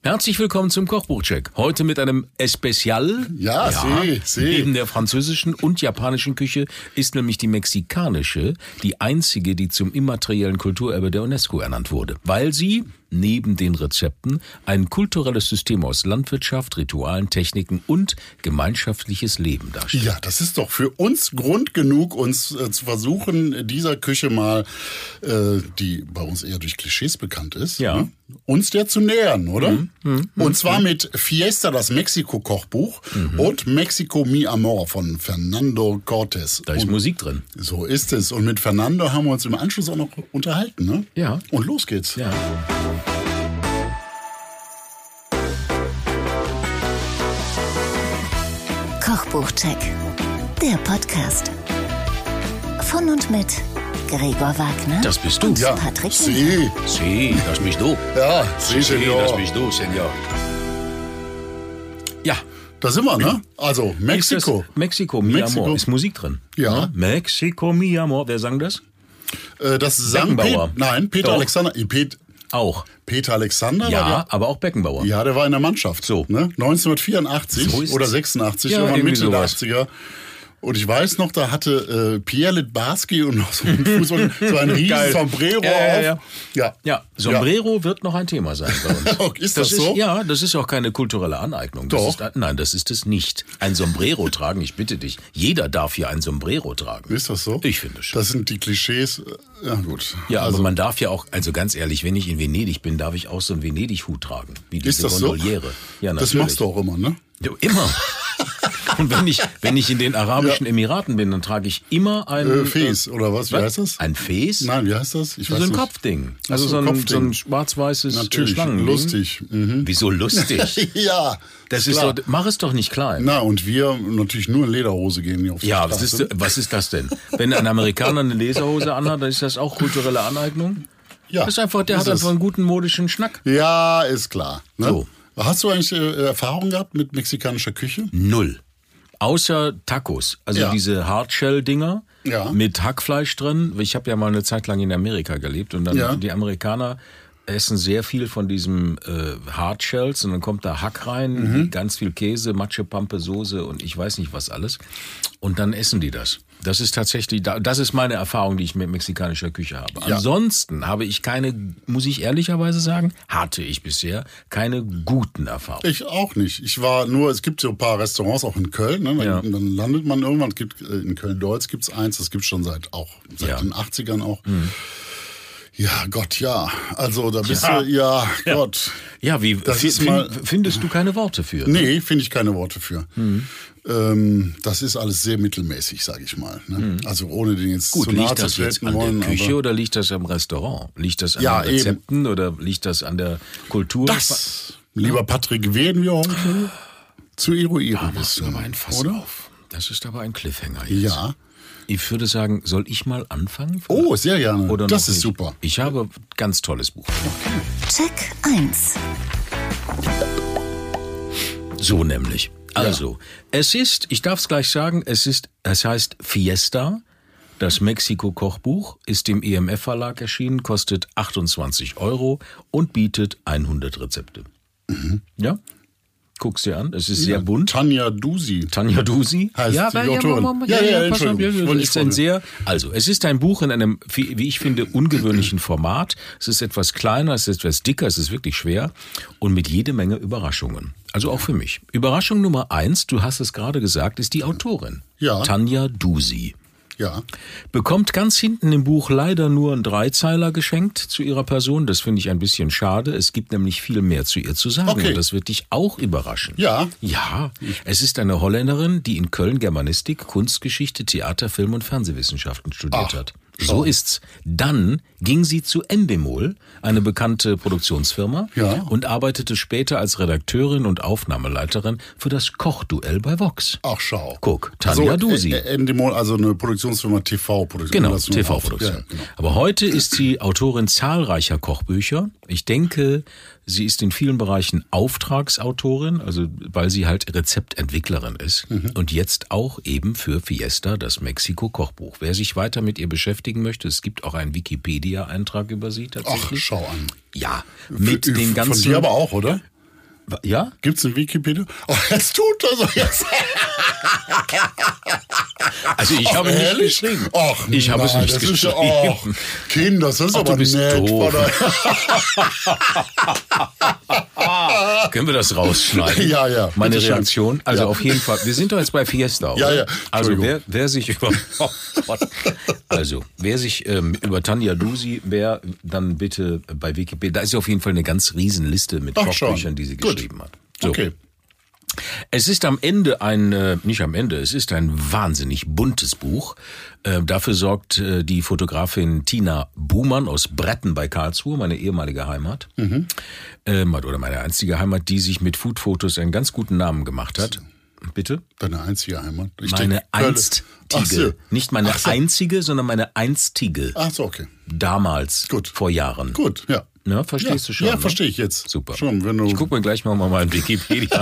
Herzlich willkommen zum Kochbuchcheck. Heute mit einem Especial. Ja. Neben der französischen und japanischen Küche ist nämlich die mexikanische die einzige, die zum immateriellen Kulturerbe der UNESCO ernannt wurde. Weil sie neben den Rezepten ein kulturelles System aus Landwirtschaft, Ritualen, Techniken und gemeinschaftliches Leben darstellt. Ja, das ist doch für uns Grund genug, uns zu versuchen, dieser Küche mal, die bei uns eher durch Klischees bekannt ist, uns der zu nähern, oder? Und zwar mit Fiesta, das Mexiko-Kochbuch und Mexico Mi Amor von Fernando Cortés. Da ist Musik drin. So ist es. Und mit Fernando haben wir uns im Anschluss auch noch unterhalten, ne? Ja. Und los geht's. Ja. Kochbuchcheck, der Podcast. Von und mit Gregor Wagner. Das bist du. Und Ja. Patrick. Sí. Sí, das bist du. Ja, sí, Senor. das bist du, Senor. Ja. Da sind wir, ne? Also, Mexiko. Mexiko, Mi Amor. Ist Musik drin? Ja. Mexiko, Mi Amor. Wer sang das? Das sang Beckenbauer. Peter Doch. Alexander. Auch. Peter Alexander Ja, war der. aber auch Beckenbauer. Ja, der war in der Mannschaft. So. Ne? 1984 So ist oder es. 86, Ja, irgendwann irgendwie Mitte der sowas. 80er. Und ich weiß noch, da hatte Pierre Litbarski und noch so ein Fußball, so ein riesen Geil. Sombrero Ja. auf. Ja. Ja, Sombrero wird noch ein Thema sein bei uns. Ist das so? Ja, das ist auch keine kulturelle Aneignung. Doch. Nein, das ist es nicht. Ein Sombrero tragen, ich bitte dich. Jeder darf hier ein Sombrero tragen. Ist das so? Ich finde schon. Das sind die Klischees. Ja, gut. Ja, also, aber man darf ja auch, also ganz ehrlich, wenn ich in Venedig bin, darf ich auch so einen Venedig-Hut tragen. Wie diese ist das so? Gondoliere. Ja, Das natürlich. machst du auch immer, ne? Ja, immer. Und wenn ich in den Arabischen Emiraten bin, dann trage ich immer ein... Fes, oder was? Wie heißt das? Ein Fes? Nein, wie heißt das? Ich So weiß ein nicht. Kopfding. Ach Also so, so ein Kopfding. schwarz-weißes Natürlich, Schlangending. lustig. Mhm. Wieso lustig? Ja, Das ist klar. doch, mach es doch nicht klein. Na, und wir natürlich nur in Lederhose gehen hier auf die Ja, Straße. was ist das denn? Wenn ein Amerikaner eine Lederhose anhat, dann ist das auch kulturelle Aneignung? Ja, Das ist einfach, der ist hat es. einfach einen guten modischen Schnack. Ja, ist klar. Ne? So. Hast du eigentlich Erfahrung gehabt mit mexikanischer Küche? Null. Außer Tacos, also Ja. diese Hardshell-Dinger Ja. mit Hackfleisch drin. Ich habe ja mal eine Zeit lang in Amerika gelebt und dann Ja. die Amerikaner essen sehr viel von diesem Hardshells und dann kommt da Hack rein, ganz viel Käse, Matschepampe, Soße und ich weiß nicht was alles. Und dann essen die das. Das ist tatsächlich, das ist meine Erfahrung, die ich mit mexikanischer Küche habe. Ja. Ansonsten habe ich keine, muss ich ehrlicherweise sagen, hatte ich bisher keine guten Erfahrungen. Ich auch nicht. Es gibt so ein paar Restaurants auch in Köln. Ne? Ja. Dann landet man irgendwann. In Köln-Deutz gibt's eins, das gibt's schon seit Ja. den 80ern auch. Ja, Gott, ja. Also da bist Ja. du, Gott. Ja, Das ist mal- findest du keine Worte für? Nee, finde ich keine Worte für. Das ist alles sehr mittelmäßig, sage ich mal. Ne? Also ohne den jetzt Gut, zu nahe liegt zu das jetzt treten an wollen. der Küche aber oder liegt das am Restaurant? Liegt das an Ja, den Rezepten oder liegt das an der Kultur? das, lieber Patrick, werden wir heute zu eruieren machst du wissen, aber ein Fass oder? auf. Das ist aber ein Cliffhanger jetzt. Ja. Ich würde sagen, soll ich mal anfangen? Oh, sehr gerne. Oder Das noch ist nicht? super. Ich habe ein ganz tolles Buch. Check 1. So nämlich. Also, ich darf es gleich sagen, es heißt Fiesta. Das Mexiko-Kochbuch ist im EMF-Verlag erschienen, kostet 28 € und bietet 100 Rezepte. Ja? Guck's dir an, es ist sehr bunt. Tanja Dusi. Tanja Dusi Heißt die Autorin. pass auf, Entschuldigung. Wollte ich es ist ein es ist ein Buch in einem, wie ich finde, ungewöhnlichen Format. Es ist etwas kleiner, es ist etwas dicker, es ist wirklich schwer und mit jede Menge Überraschungen. Also auch für mich. Überraschung Nummer 1, du hast es gerade gesagt, ist die Autorin. Ja. Tanja Dusi. Ja. Bekommt ganz hinten im Buch leider nur einen Dreizeiler geschenkt zu ihrer Person. Das finde ich ein bisschen schade. Es gibt nämlich viel mehr zu ihr zu sagen. Okay. Und das wird dich auch überraschen. Ja. Ja, es ist eine Holländerin, die in Köln Germanistik, Kunstgeschichte, Theater, Film und Fernsehwissenschaften studiert hat. So ist's. Dann ging sie zu Endemol, eine bekannte Produktionsfirma, Ja. und arbeitete später als Redakteurin und Aufnahmeleiterin für das Kochduell bei Vox. Ach, schau. Guck, Tanja Dusi. Endemol, also eine Produktionsfirma, TV-Produktion. Genau, Das nur TV-Produktion. Ja, genau. Aber heute ist sie Autorin zahlreicher Kochbücher. Ich denke, sie ist in vielen Bereichen Auftragsautorin, also weil sie halt Rezeptentwicklerin ist. Und jetzt auch eben für Fiesta, das Mexiko-Kochbuch. Wer sich weiter mit ihr beschäftigen möchte, es gibt auch einen Wikipedia-Eintrag über sie Ach, tatsächlich. schau an. Ja, mit den Von ganzen... dir aber auch, oder? Ja? Gibt's ein Wikipedia? Oh, jetzt tut er so jetzt. Also ich habe nicht geschrieben. Och, ich habe es nicht das geschrieben. Ist, Kind, das ist aber du bist nett. doof. Können wir das rausschneiden? Ja. Meine Reaktion? Schön. Also auf jeden Fall. Wir sind doch jetzt bei Fiesta, oder? Ja. Also wer sich über über Tanja Lusi, dann bitte bei Wikipedia. Da ist ja auf jeden Fall eine ganz riesen Liste mit Kochbüchern, die sie geschrieben hat. So. Okay. Es ist am Ende es ist ein wahnsinnig buntes Buch. Dafür sorgt die Fotografin Tina Buhmann aus Bretten bei Karlsruhe, meine ehemalige Heimat. Oder meine einzige Heimat, die sich mit Foodfotos einen ganz guten Namen gemacht hat. Bitte? Deine einzige Heimat? Meine einstige. Nicht meine einzige, sondern meine einstige. Ach so, okay. Damals. Gut. Vor Jahren. Gut, ja. Ja, verstehst du schon? Ja, ne? verstehe ich jetzt. Super. Schon, wenn du ich gucke mir gleich mal in Wikipedia.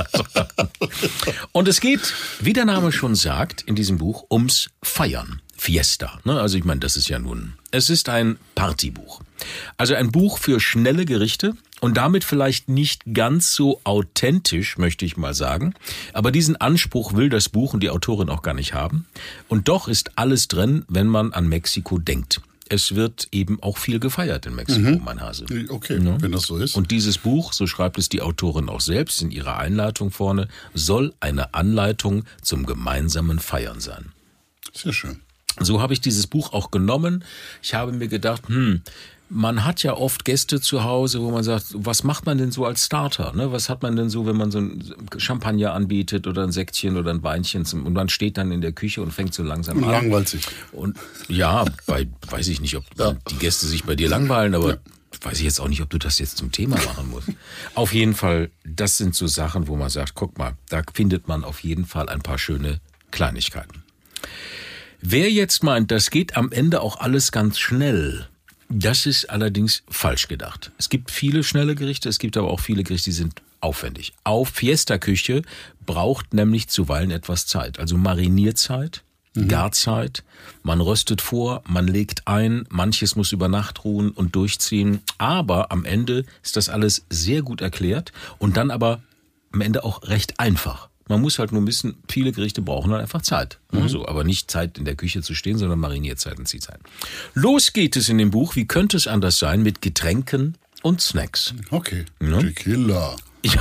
Und es geht, wie der Name schon sagt, in diesem Buch ums Feiern. Fiesta. Ne? Also ich meine, das ist ja nun... Es ist ein Partybuch. Also ein Buch für schnelle Gerichte und damit vielleicht nicht ganz so authentisch, möchte ich mal sagen. Aber diesen Anspruch will das Buch und die Autorin auch gar nicht haben. Und doch ist alles drin, wenn man an Mexiko denkt. Es wird eben auch viel gefeiert in Mexiko, mein Hase. Okay, wenn das so ist. Und dieses Buch, so schreibt es die Autorin auch selbst in ihrer Einleitung vorne, soll eine Anleitung zum gemeinsamen Feiern sein. Sehr schön. So habe ich dieses Buch auch genommen. Ich habe mir gedacht, man hat ja oft Gäste zu Hause, wo man sagt, was macht man denn so als Starter? Ne? Was hat man denn so, wenn man so ein Champagner anbietet oder ein Sektchen oder ein Weinchen und man steht dann in der Küche und fängt so langsam an. Langweilt sich. Und ja, weiß ich nicht, ob die Gäste sich bei dir langweilen, aber weiß ich jetzt auch nicht, ob du das jetzt zum Thema machen musst. Auf jeden Fall, das sind so Sachen, wo man sagt, guck mal, da findet man auf jeden Fall ein paar schöne Kleinigkeiten. Wer jetzt meint, das geht am Ende auch alles ganz schnell, das ist allerdings falsch gedacht. Es gibt viele schnelle Gerichte, es gibt aber auch viele Gerichte, die sind aufwendig. Auf Fiesta-Küche braucht nämlich zuweilen etwas Zeit. Also Marinierzeit, Garzeit, man röstet vor, man legt ein, manches muss über Nacht ruhen und durchziehen. Aber am Ende ist das alles sehr gut erklärt und dann aber am Ende auch recht einfach. Man muss halt nur wissen, viele Gerichte brauchen dann einfach Zeit. So, aber nicht Zeit in der Küche zu stehen, sondern Marinierzeit und Ziehzeit. Los geht es in dem Buch, wie könnte es anders sein, mit Getränken und Snacks. Okay, Ja. Tequila. Ja.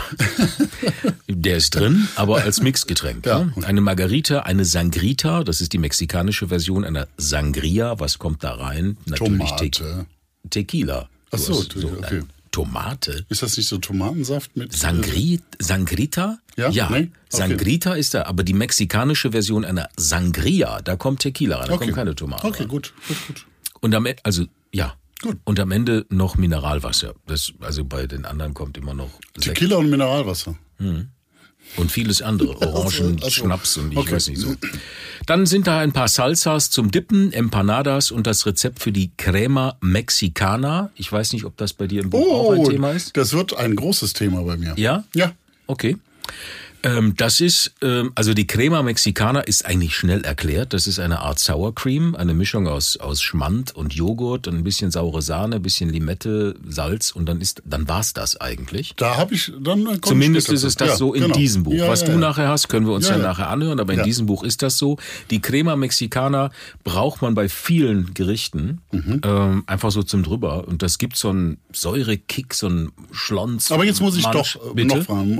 Der ist drin, aber als Mixgetränk. Ja. Ne? Eine Margarita, eine Sangrita, das ist die mexikanische Version einer Sangria. Was kommt da rein? Natürlich Tomate. Tequila. Ach so, okay. Tomate? Ist das nicht so Tomatensaft mit... Sangrita? Ja? Nee? Okay. Sangrita ist da, aber die mexikanische Version einer Sangria, da kommt Tequila rein, da kommen keine Tomaten Okay, rein. gut. Und am Ende, Gut. Und am Ende noch Mineralwasser. Also bei den anderen kommt immer noch Tequila und Mineralwasser. und vieles andere. Orangen, Also, Schnaps und ich okay. weiß nicht so. Dann sind da ein paar Salsas zum Dippen, Empanadas und das Rezept für die Crema Mexicana. Ich weiß nicht, ob das bei dir im Buch auch ein Thema ist. Das wird ein großes Thema bei mir. Ja? Ja. Okay. Das ist, also die Crema Mexicana ist eigentlich schnell erklärt. Das ist eine Art Sour Cream, eine Mischung aus Schmand und Joghurt und ein bisschen saure Sahne, ein bisschen Limette, Salz und dann war's das eigentlich. Da habe ich dann... Zumindest ist es das so in diesem Buch. Ja, Was du nachher hast, können wir uns Ja, ja ja. nachher anhören, aber in diesem Buch ist das so. Die Crema Mexicana braucht man bei vielen Gerichten, einfach so zum drüber. Und das gibt so einen Säurekick, so einen Schlons. Aber jetzt muss ich Manch. doch Bitte? noch fragen.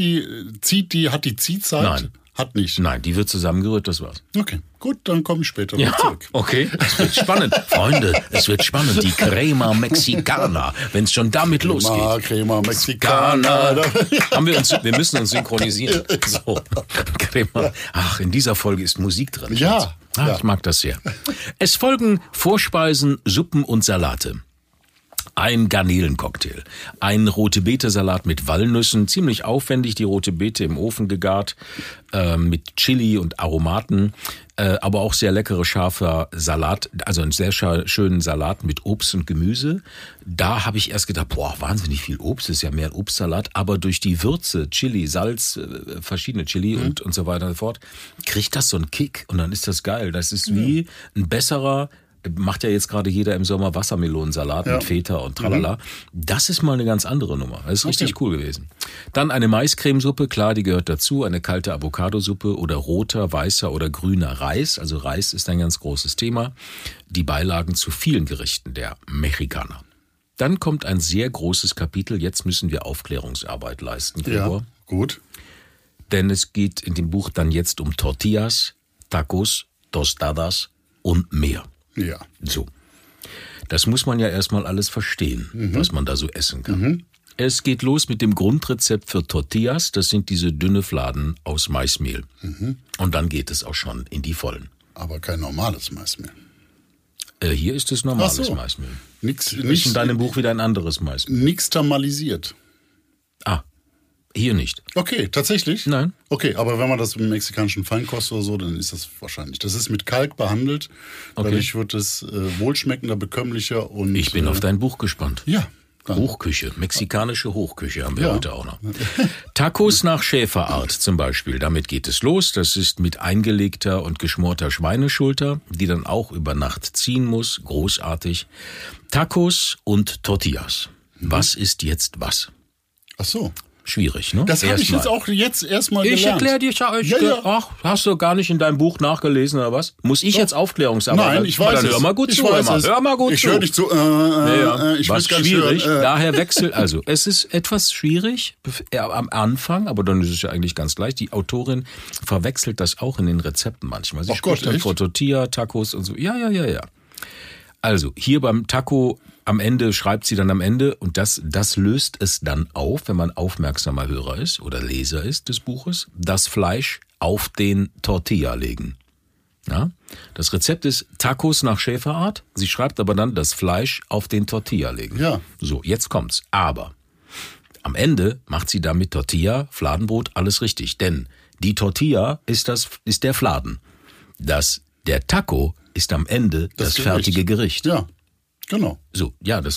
Hat die Ziehzeit? Nein. Hat nicht. Nein, die wird zusammengerührt, das war's. Okay, gut, dann komme ich später Ja, wieder zurück. okay. Es wird spannend. Freunde, es wird spannend. Die Crema Mexicana, wenn es schon damit losgeht. Crema Mexicana. Wir müssen uns synchronisieren. So. Crema. Ach, in dieser Folge ist Musik drin. Ja, Schatz. ja. Ich mag das sehr. Es folgen Vorspeisen, Suppen und Salate. Ein Garnelencocktail, ein Rote-Beete-Salat mit Walnüssen, ziemlich aufwendig, die rote Beete im Ofen gegart, mit Chili und Aromaten, aber auch sehr leckere, scharfer Salat, also einen sehr schönen Salat mit Obst und Gemüse. Da habe ich erst gedacht, wahnsinnig viel Obst, ist ja mehr ein Obstsalat, aber durch die Würze, Chili, Salz, verschiedene Chili und so weiter und so fort, kriegt das so einen Kick und dann ist das geil. Das ist wie ein besserer macht ja jetzt gerade jeder im Sommer Wassermelonensalat mit Feta und tralala. Das ist mal eine ganz andere Nummer. Das ist richtig cool gewesen. Dann eine Maiscremesuppe, klar, die gehört dazu. Eine kalte Avocadosuppe oder roter, weißer oder grüner Reis. Also Reis ist ein ganz großes Thema. Die Beilagen zu vielen Gerichten der Mexikaner. Dann kommt ein sehr großes Kapitel. Jetzt müssen wir Aufklärungsarbeit leisten, Gregor. Ja, gut. Denn es geht in dem Buch dann jetzt um Tortillas, Tacos, Tostadas und mehr. Ja. So. Das muss man ja erstmal alles verstehen, was man da so essen kann. Es geht los mit dem Grundrezept für Tortillas. Das sind diese dünne Fladen aus Maismehl. Und dann geht es auch schon in die Vollen. Aber kein normales Maismehl. Hier ist es normales Maismehl. Ist in deinem Buch wieder ein anderes Maismehl. Nix thermalisiert. Hier nicht. Okay, tatsächlich? Nein. Okay, aber wenn man das im mexikanischen Feinkost oder so, dann ist das wahrscheinlich. Das ist mit Kalk behandelt. Okay. Dadurch wird es wohlschmeckender, bekömmlicher und... Ich bin auf dein Buch gespannt. Ja. Hochküche, mexikanische Hochküche haben wir heute auch noch. Tacos nach Schäferart zum Beispiel, damit geht es los. Das ist mit eingelegter und geschmorter Schweineschulter, die dann auch über Nacht ziehen muss. Großartig. Tacos und Tortillas. Was ist jetzt was? Ach so. Schwierig, ne? Das habe ich jetzt auch erstmal gelernt. Ich erkläre dir, ach, hast du gar nicht in deinem Buch nachgelesen oder was? Muss ich jetzt Aufklärungsarbeit? Nein, ich weiß dann es. Hör mal gut zu, hör mal gut zu. Ich höre dich zu. Ich was will schwierig, daher wechselt, also es ist etwas schwierig am Anfang, aber dann ist es ja eigentlich ganz gleich. Die Autorin verwechselt das auch in den Rezepten manchmal. Sie spricht dann vor Tortilla, Tacos und so. Ja. Also, hier beim Taco am Ende schreibt sie dann am Ende, und das löst es dann auf, wenn man aufmerksamer Hörer ist oder Leser ist des Buches, das Fleisch auf den Tortilla legen. Ja? Das Rezept ist Tacos nach Schäferart. Sie schreibt aber dann das Fleisch auf den Tortilla legen. Ja. So, jetzt kommt's. Aber am Ende macht sie damit Tortilla, Fladenbrot, alles richtig. Denn die Tortilla ist der Fladen. Der Taco ist am Ende das fertige Gericht. Ja, genau. So, ja, das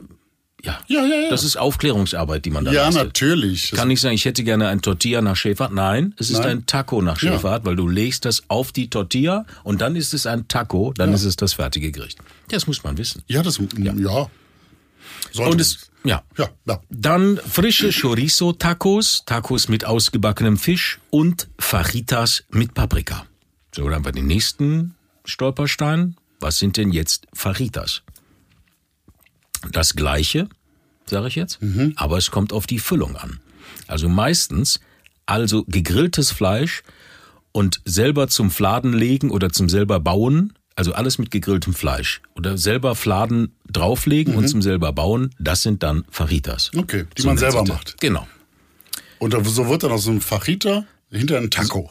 ist Aufklärungsarbeit, die man da leistet. Ja, natürlich. Kann nicht sagen, ich hätte gerne ein Tortilla nach Schäferart. Nein, es ist ein Taco nach Schäferart, weil du legst das auf die Tortilla und dann ist es ein Taco, dann ist es das fertige Gericht. Das muss man wissen. Ja, Und dann frische Chorizo-Tacos, Tacos mit ausgebackenem Fisch und Fajitas mit Paprika. So, dann haben wir den nächsten Stolperstein. Was sind denn jetzt Fajitas? Das Gleiche, sage ich jetzt, aber es kommt auf die Füllung an. Also meistens gegrilltes Fleisch und selber zum Fladen legen oder zum selber bauen, also alles mit gegrilltem Fleisch oder selber Fladen drauflegen und zum selber bauen, das sind dann Fajitas. Okay, die man selber macht. Genau. Und so wird dann aus so einem Fajita hinter ein Taco.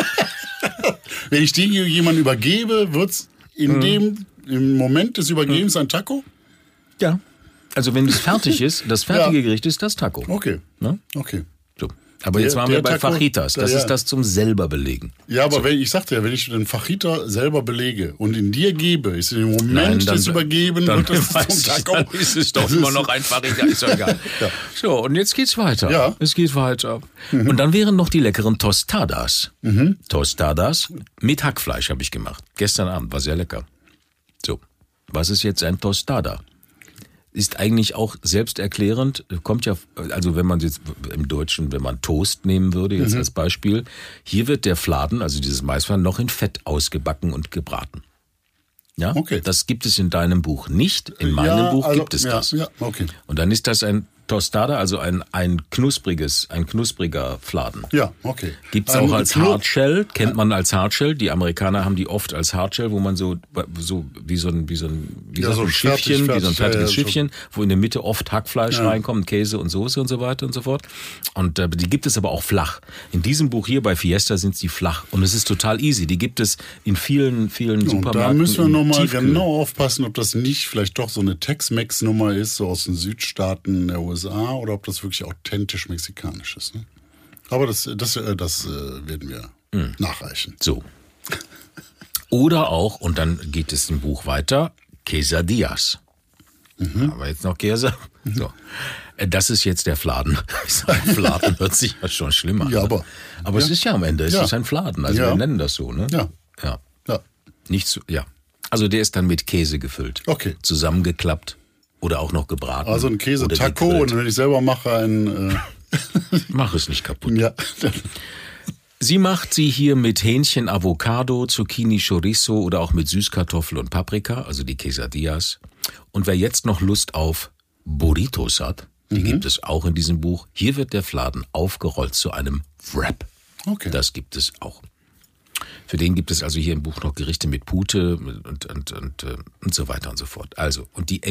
Wenn ich die jemandem übergebe, wird's im Moment des Übergebens ein Taco? Ja. Also wenn es fertig ist, das fertige Gericht ist das Taco. Okay. Ne? Okay. So. Aber jetzt waren wir bei Fajitas. Das ist das zum selber belegen. Ja, aber ich sagte ja, wenn ich den Fajita selber belege und in dir gebe, ist im Moment des Übergeben, dann wird das zum Taco. Dann ist es doch immer noch ein Fajita, ist doch egal. So, und jetzt geht's weiter. Ja. Es geht weiter. Und dann wären noch die leckeren Tostadas. Tostadas mit Hackfleisch habe ich gemacht. Gestern Abend, war sehr lecker. So, was ist jetzt ein Tostada? Ist eigentlich auch selbsterklärend, kommt ja, also wenn man jetzt im Deutschen, wenn man Toast nehmen würde, jetzt als Beispiel, hier wird der Fladen, also dieses Maisfladen, noch in Fett ausgebacken und gebraten. Ja, okay. Das gibt es in deinem Buch nicht, in meinem Buch gibt es das. Ja, okay. Und dann ist das ein Tostada, also ein knuspriger Fladen. Ja, okay. Gibt's auch als Hardshell, kennt man als Hardshell. Die Amerikaner haben die oft als Hardshell, wo man so wie so ein Schiffchen, wie so ein fertiges Schiffchen, wo in der Mitte oft Hackfleisch reinkommt, Käse und Soße und so weiter und so fort. Und die gibt es aber auch flach. In diesem Buch hier bei Fiesta sind sie flach und es ist total easy. Die gibt es in vielen Supermärkten. Und da müssen wir nochmal genau aufpassen, ob das nicht vielleicht doch so eine Tex-Mex-Nummer ist, so aus den Südstaaten der USA, oder ob das wirklich authentisch mexikanisch ist. Ne? Aber das werden wir nachreichen. So. Oder auch, und dann geht es im Buch weiter, Quesadillas. Aber jetzt noch Käse. So. Das ist jetzt der Fladen. Fladen hört sich ja schon schlimmer an. Ja, aber es ist ja am Ende, es ist ein Fladen. Also wir nennen das so, ne? Ja. Nicht so, ja. Also der ist dann mit Käse gefüllt. Okay. Zusammengeklappt oder auch noch gebraten. Also ein Käse-Taco und wenn ich selber mache Mach es nicht kaputt. Ja. Sie macht sie hier mit Hähnchen, Avocado, Zucchini, Chorizo oder auch mit Süßkartoffel und Paprika, also die Quesadillas. Und wer jetzt noch Lust auf Burritos hat, die gibt es auch in diesem Buch. Hier wird der Fladen aufgerollt zu einem Wrap. Okay. Das gibt es auch. Für den gibt es also hier im Buch noch Gerichte mit Pute und so weiter und so fort. Also, und die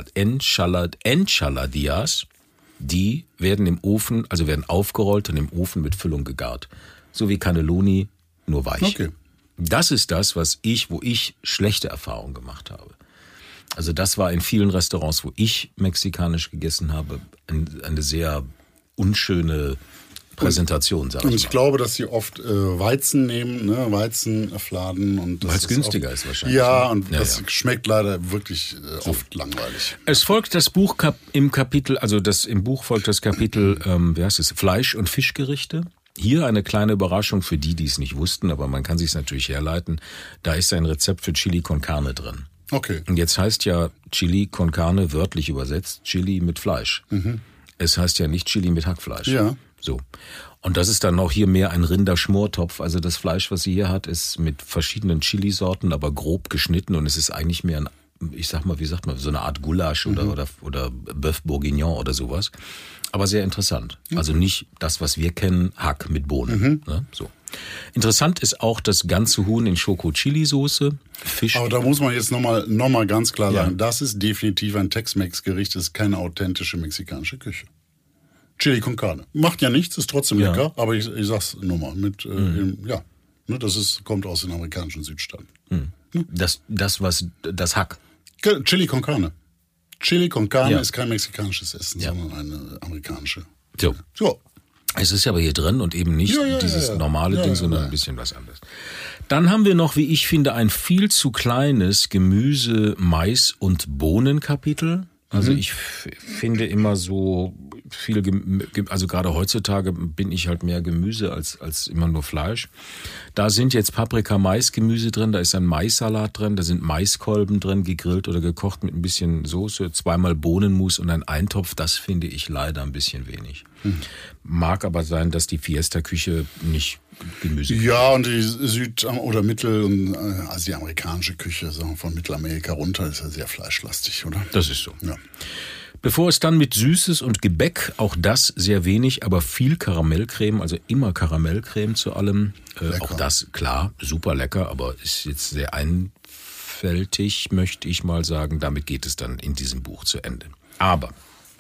Enchiladillas, die werden im Ofen, also werden aufgerollt und im Ofen mit Füllung gegart. So wie Cannelloni, nur weich. Okay. Das ist das, wo ich schlechte Erfahrungen gemacht habe. Also das war in vielen Restaurants, wo ich mexikanisch gegessen habe, eine sehr unschöne Präsentation, sag ich mal. Und ich glaube, dass sie oft Weizen nehmen, ne? Weizenfladen. Weil es günstiger ist wahrscheinlich. Ja, und das schmeckt leider wirklich oft langweilig. Es folgt das Buch im Kapitel, im Buch folgt das Kapitel, Fleisch- und Fischgerichte. Hier eine kleine Überraschung für die es nicht wussten, aber man kann sich es natürlich herleiten. Da ist ein Rezept für Chili con Carne drin. Okay. Und jetzt heißt ja Chili con Carne wörtlich übersetzt Chili mit Fleisch. Es heißt ja nicht Chili mit Hackfleisch. Ja. So. Und das ist dann auch hier mehr ein Rinderschmortopf. Also das Fleisch, was sie hier hat, ist mit verschiedenen Chilisorten, aber grob geschnitten und es ist eigentlich mehr ein, ich sag mal, wie sagt man, so eine Art Gulasch oder Bœuf Bourguignon oder sowas. Aber sehr interessant. Also nicht das, was wir kennen, Hack mit Bohnen. Ne? So. Interessant ist auch das ganze Huhn in Schoko-Chili-Soße, Fisch. Aber da muss man jetzt noch mal ganz klar sagen, das ist definitiv ein Tex-Mex-Gericht, das ist keine authentische mexikanische Küche. Chili con Carne. Macht ja nichts, ist trotzdem lecker, aber ich sag's nur mal. Das kommt aus den amerikanischen Südstaaten. Das Hack. Chili con Carne. Chili con Carne ist kein mexikanisches Essen, sondern eine amerikanische. So. Es ist aber hier drin und eben nicht dieses normale Ding, sondern ein bisschen was anderes. Dann haben wir noch, wie ich finde, ein viel zu kleines Gemüse-, Mais- und Bohnenkapitel. Also ich finde immer so viel, also gerade heutzutage bin ich halt mehr Gemüse als immer nur Fleisch. Da sind jetzt Paprika-Mais-Gemüse drin, da ist ein Maissalat drin, da sind Maiskolben drin, gegrillt oder gekocht mit ein bisschen Soße, 2-mal Bohnenmus und ein Eintopf. Das finde ich leider ein bisschen wenig. Mag aber sein, dass die Fiesta-Küche nicht Gemüse. Ja, und die Süd- oder Mittel- und also die amerikanische Küche, sagen wir von Mittelamerika runter, ist ja sehr fleischlastig, oder? Das ist so. Ja. Bevor es dann mit Süßes und Gebäck, auch das sehr wenig, aber viel Karamellcreme, also immer Karamellcreme zu allem. Auch das, klar, super lecker, aber ist jetzt sehr einfältig, möchte ich mal sagen. Damit geht es dann in diesem Buch zu Ende. Aber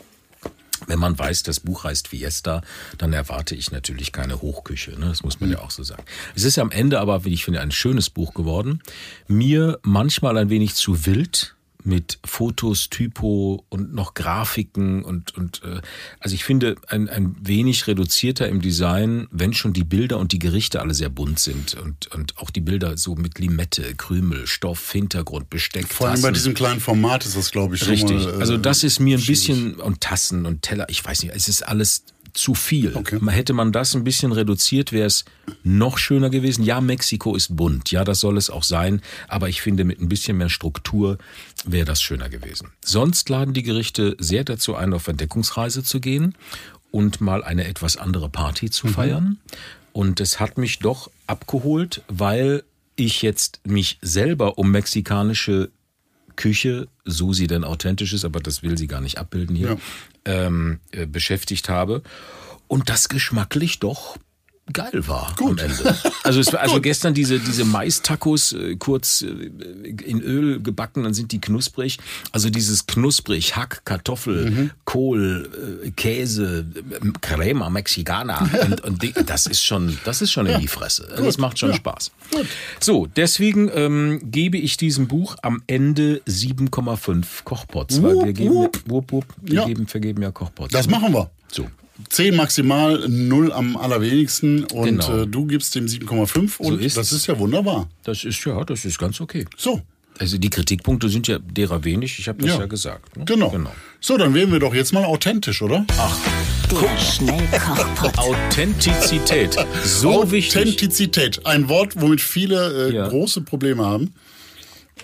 wenn man weiß, das Buch heißt Fiesta, dann erwarte ich natürlich keine Hochküche. Ne? Das muss man ja auch so sagen. Es ist am Ende aber, wie ich finde, ein schönes Buch geworden. Mir manchmal ein wenig zu wild mit Fotos, Typo und noch Grafiken und also ich finde ein wenig reduzierter im Design, wenn schon die Bilder und die Gerichte alle sehr bunt sind und auch die Bilder so mit Limette, Krümel, Stoff, Hintergrund, Besteck, Vor allem Tassen. bei diesem kleinen Format ist das, glaube ich, schon Richtig. mal, Also das ist mir ein bisschen, und Tassen und Teller, ich weiß nicht, es ist alles zu viel. Okay. Hätte man das ein bisschen reduziert, wäre es noch schöner gewesen. Ja, Mexiko ist bunt, ja, das soll es auch sein, aber ich finde, mit ein bisschen mehr Struktur wäre das schöner gewesen. Sonst laden die Gerichte sehr dazu ein, auf Entdeckungsreise zu gehen und mal eine etwas andere Party zu feiern. Und es hat mich doch abgeholt, weil ich jetzt mich selber um mexikanische Küche, so sie denn authentisch ist, aber das will sie gar nicht abbilden hier, beschäftigt habe. Und das geschmacklich doch geil war am Ende. Also es war gestern diese Mais-Tacos kurz in Öl gebacken, dann sind die knusprig. Also dieses knusprig, Hack, Kartoffel, Kohl, Käse, Crema Mexicana und das ist schon in die Fresse. Also das macht schon Spaß. Gut. So, deswegen gebe ich diesem Buch am Ende 7,5 Kochpots, weil wir vergeben ja Kochpots. Das machen wir. So. 10 maximal, 0 am allerwenigsten und du gibst dem 7,5 und so das ist ja wunderbar. Das ist ganz okay. So. Also die Kritikpunkte sind ja derer wenig, ich habe das ja gesagt. Ne? Genau. So, dann wählen wir doch jetzt mal authentisch, oder? Ach, Der Schnellkochpot. Authentizität, so wichtig. Authentizität, ein Wort, womit viele große Probleme haben.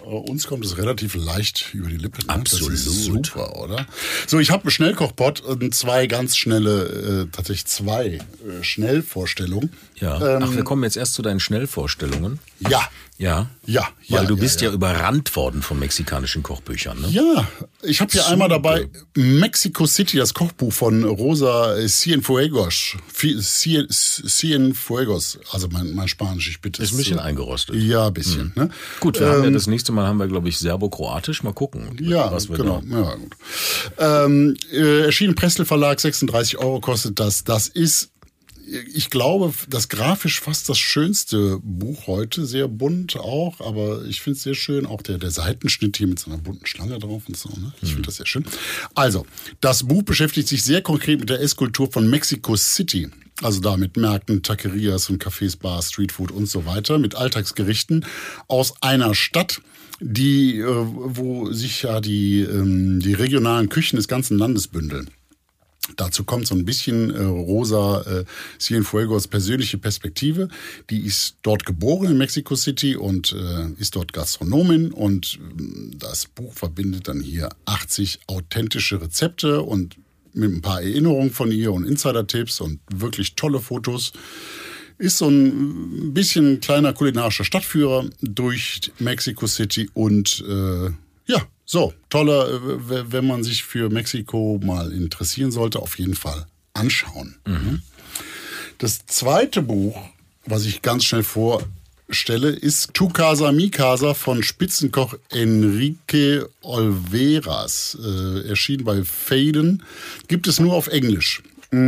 uns kommt es relativ leicht über die Lippen. Ne? Absolut. Das ist super, oder? So, ich habe einen Schnellkochpot und tatsächlich zwei Schnellvorstellungen. Ja. Ach, wir kommen jetzt erst zu deinen Schnellvorstellungen. Ja. Ja. Ja. Weil du bist ja überrannt worden von mexikanischen Kochbüchern, ne? Ja, ich habe hier einmal dabei Mexico City, das Kochbuch von Rosa Cienfuegos. Cienfuegos, also mein Spanisch, ich bitte. Ist ein bisschen eingerostet. Ja, ein bisschen. Ne? Gut, wir haben ja das nächste Mal glaube ich, Serbo-Kroatisch. Mal gucken, was wir genau. da... Ja, gut. Erschienen im Prestel Verlag, 36 € kostet das. Das ist, ich glaube, das grafisch fast das schönste Buch heute. Sehr bunt auch, aber ich finde es sehr schön. Auch der Seitenschnitt hier mit so einer bunten Schlange drauf und so. Ne? Ich finde das sehr schön. Also, das Buch beschäftigt sich sehr konkret mit der Esskultur von Mexico City. Also da mit Märkten, Taquerias und Cafés, Bars, Streetfood und so weiter. Mit Alltagsgerichten aus einer Stadt, wo sich ja die regionalen Küchen des ganzen Landes bündeln. Dazu kommt so ein bisschen Rosa Cienfuegos persönliche Perspektive. Die ist dort geboren in Mexico City und ist dort Gastronomin. Und das Buch verbindet dann hier 80 authentische Rezepte und mit ein paar Erinnerungen von ihr und Insider-Tipps und wirklich tolle Fotos. Ist so ein bisschen kleiner kulinarischer Stadtführer durch Mexico City und toller, wenn man sich für Mexiko mal interessieren sollte, auf jeden Fall anschauen. Mhm. Das zweite Buch, was ich ganz schnell vorstelle, ist Tu Casa Mi Casa von Spitzenkoch Enrique Olveras. Erschienen bei Phaidon. Gibt es nur auf Englisch.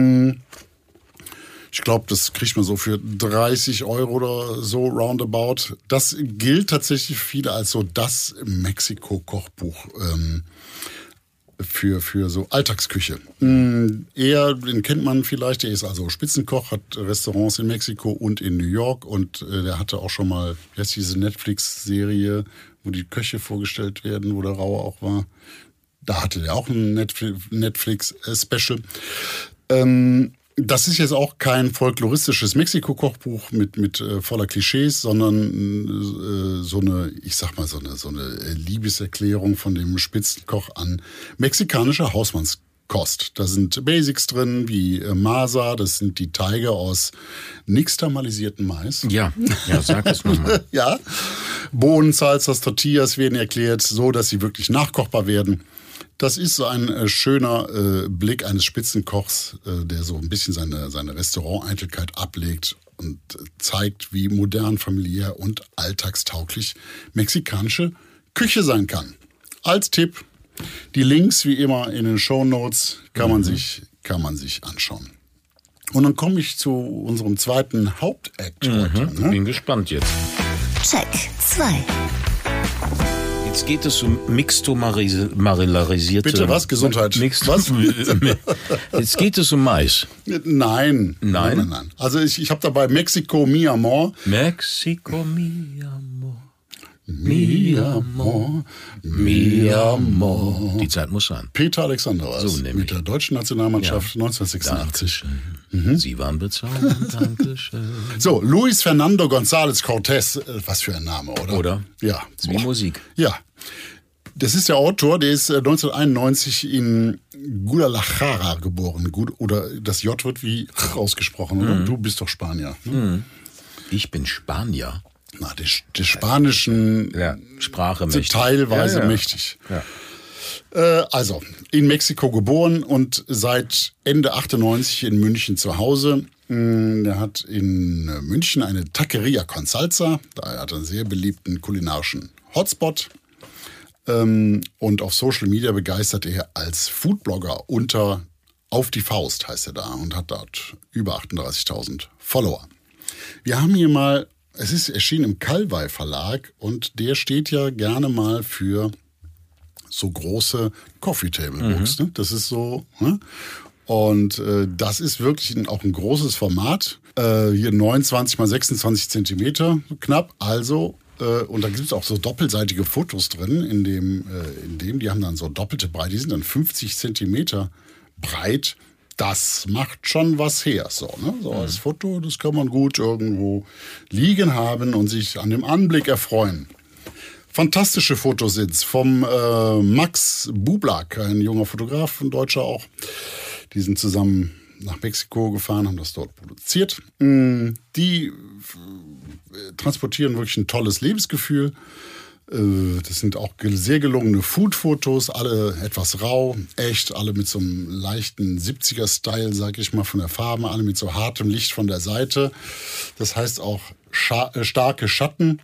Ich glaube, das kriegt man so für 30 € oder so roundabout. Das gilt tatsächlich für viele als so das Mexiko-Kochbuch für so Alltagsküche. Den kennt man vielleicht, der ist also Spitzenkoch, hat Restaurants in Mexiko und in New York und der hatte auch schon mal, wie heißt diese Netflix-Serie, wo die Köche vorgestellt werden, wo der Rauer auch war. Da hatte der auch ein Netflix-Special. Das ist jetzt auch kein folkloristisches Mexiko-Kochbuch mit voller Klischees, sondern so eine Liebeserklärung von dem Spitzenkoch an mexikanische Hausmannskost. Da sind Basics drin wie Masa, das sind die Teige aus nixtamalisierten Mais. Ja, sag es nochmal. Ja, Bohnen, Salsas, Tortillas werden erklärt, so dass sie wirklich nachkochbar werden. Das ist so ein schöner Blick eines Spitzenkochs, der so ein bisschen seine Restaurant-Eitelkeit ablegt und zeigt, wie modern, familiär und alltagstauglich mexikanische Küche sein kann. Als Tipp, die Links wie immer in den Shownotes kann man sich anschauen. Und dann komme ich zu unserem zweiten Hauptakt heute. Ne? Bin gespannt jetzt. Check 2. Jetzt geht es um mixto-marillarisierte... Bitte, was? Gesundheit. Was? Jetzt geht es um Mais. Nein. Also ich habe dabei Mexico Mi Amor. Mexico Mi Amor. Mi Amor. Mi Amor. Die Zeit muss sein. Peter Alexander war es. So mit der deutschen Nationalmannschaft 1986. Sie waren bezaubernd, Dankeschön. So, Luis Fernando González Cortés, was für ein Name, oder? Oder? Ja. Wie Musik. Ja. Das ist der Autor, der ist 1991 in Guadalajara geboren. Oder das J wird wie ausgesprochen, oder? Du bist doch Spanier. Ne? Ich bin Spanier. Na, der spanischen Sprache mächtig. Teilweise mächtig. Ja. Also, in Mexiko geboren und seit Ende 98 in München zu Hause. Er hat in München eine Taqueria con Salsa. Da hat er einen sehr beliebten kulinarischen Hotspot. Und auf Social Media begeistert er als Foodblogger unter Auf die Faust heißt er da und hat dort über 38.000 Follower. Wir haben hier mal, es ist erschienen im Calvai Verlag und der steht ja gerne mal für so große Coffee Table Books. Ne? Das ist so, ne? Und das ist wirklich auch ein großes Format. Hier 29 mal 26 Zentimeter knapp, also und da gibt es auch so doppelseitige Fotos drin, in dem die haben dann so doppelte Breite, die sind dann 50 Zentimeter breit. Das macht schon was her. So, ne? So als Foto, das kann man gut irgendwo liegen haben und sich an dem Anblick erfreuen. Fantastische Fotos sind's vom Max Bublak, ein junger Fotograf, ein Deutscher auch. Die sind zusammen nach Mexiko gefahren, haben das dort produziert. Die transportieren wirklich ein tolles Lebensgefühl. Das sind auch sehr gelungene Food-Fotos, alle etwas rau, echt, alle mit so einem leichten 70er-Style, sag ich mal, von der Farbe, alle mit so hartem Licht von der Seite. Das heißt auch starke Schatten.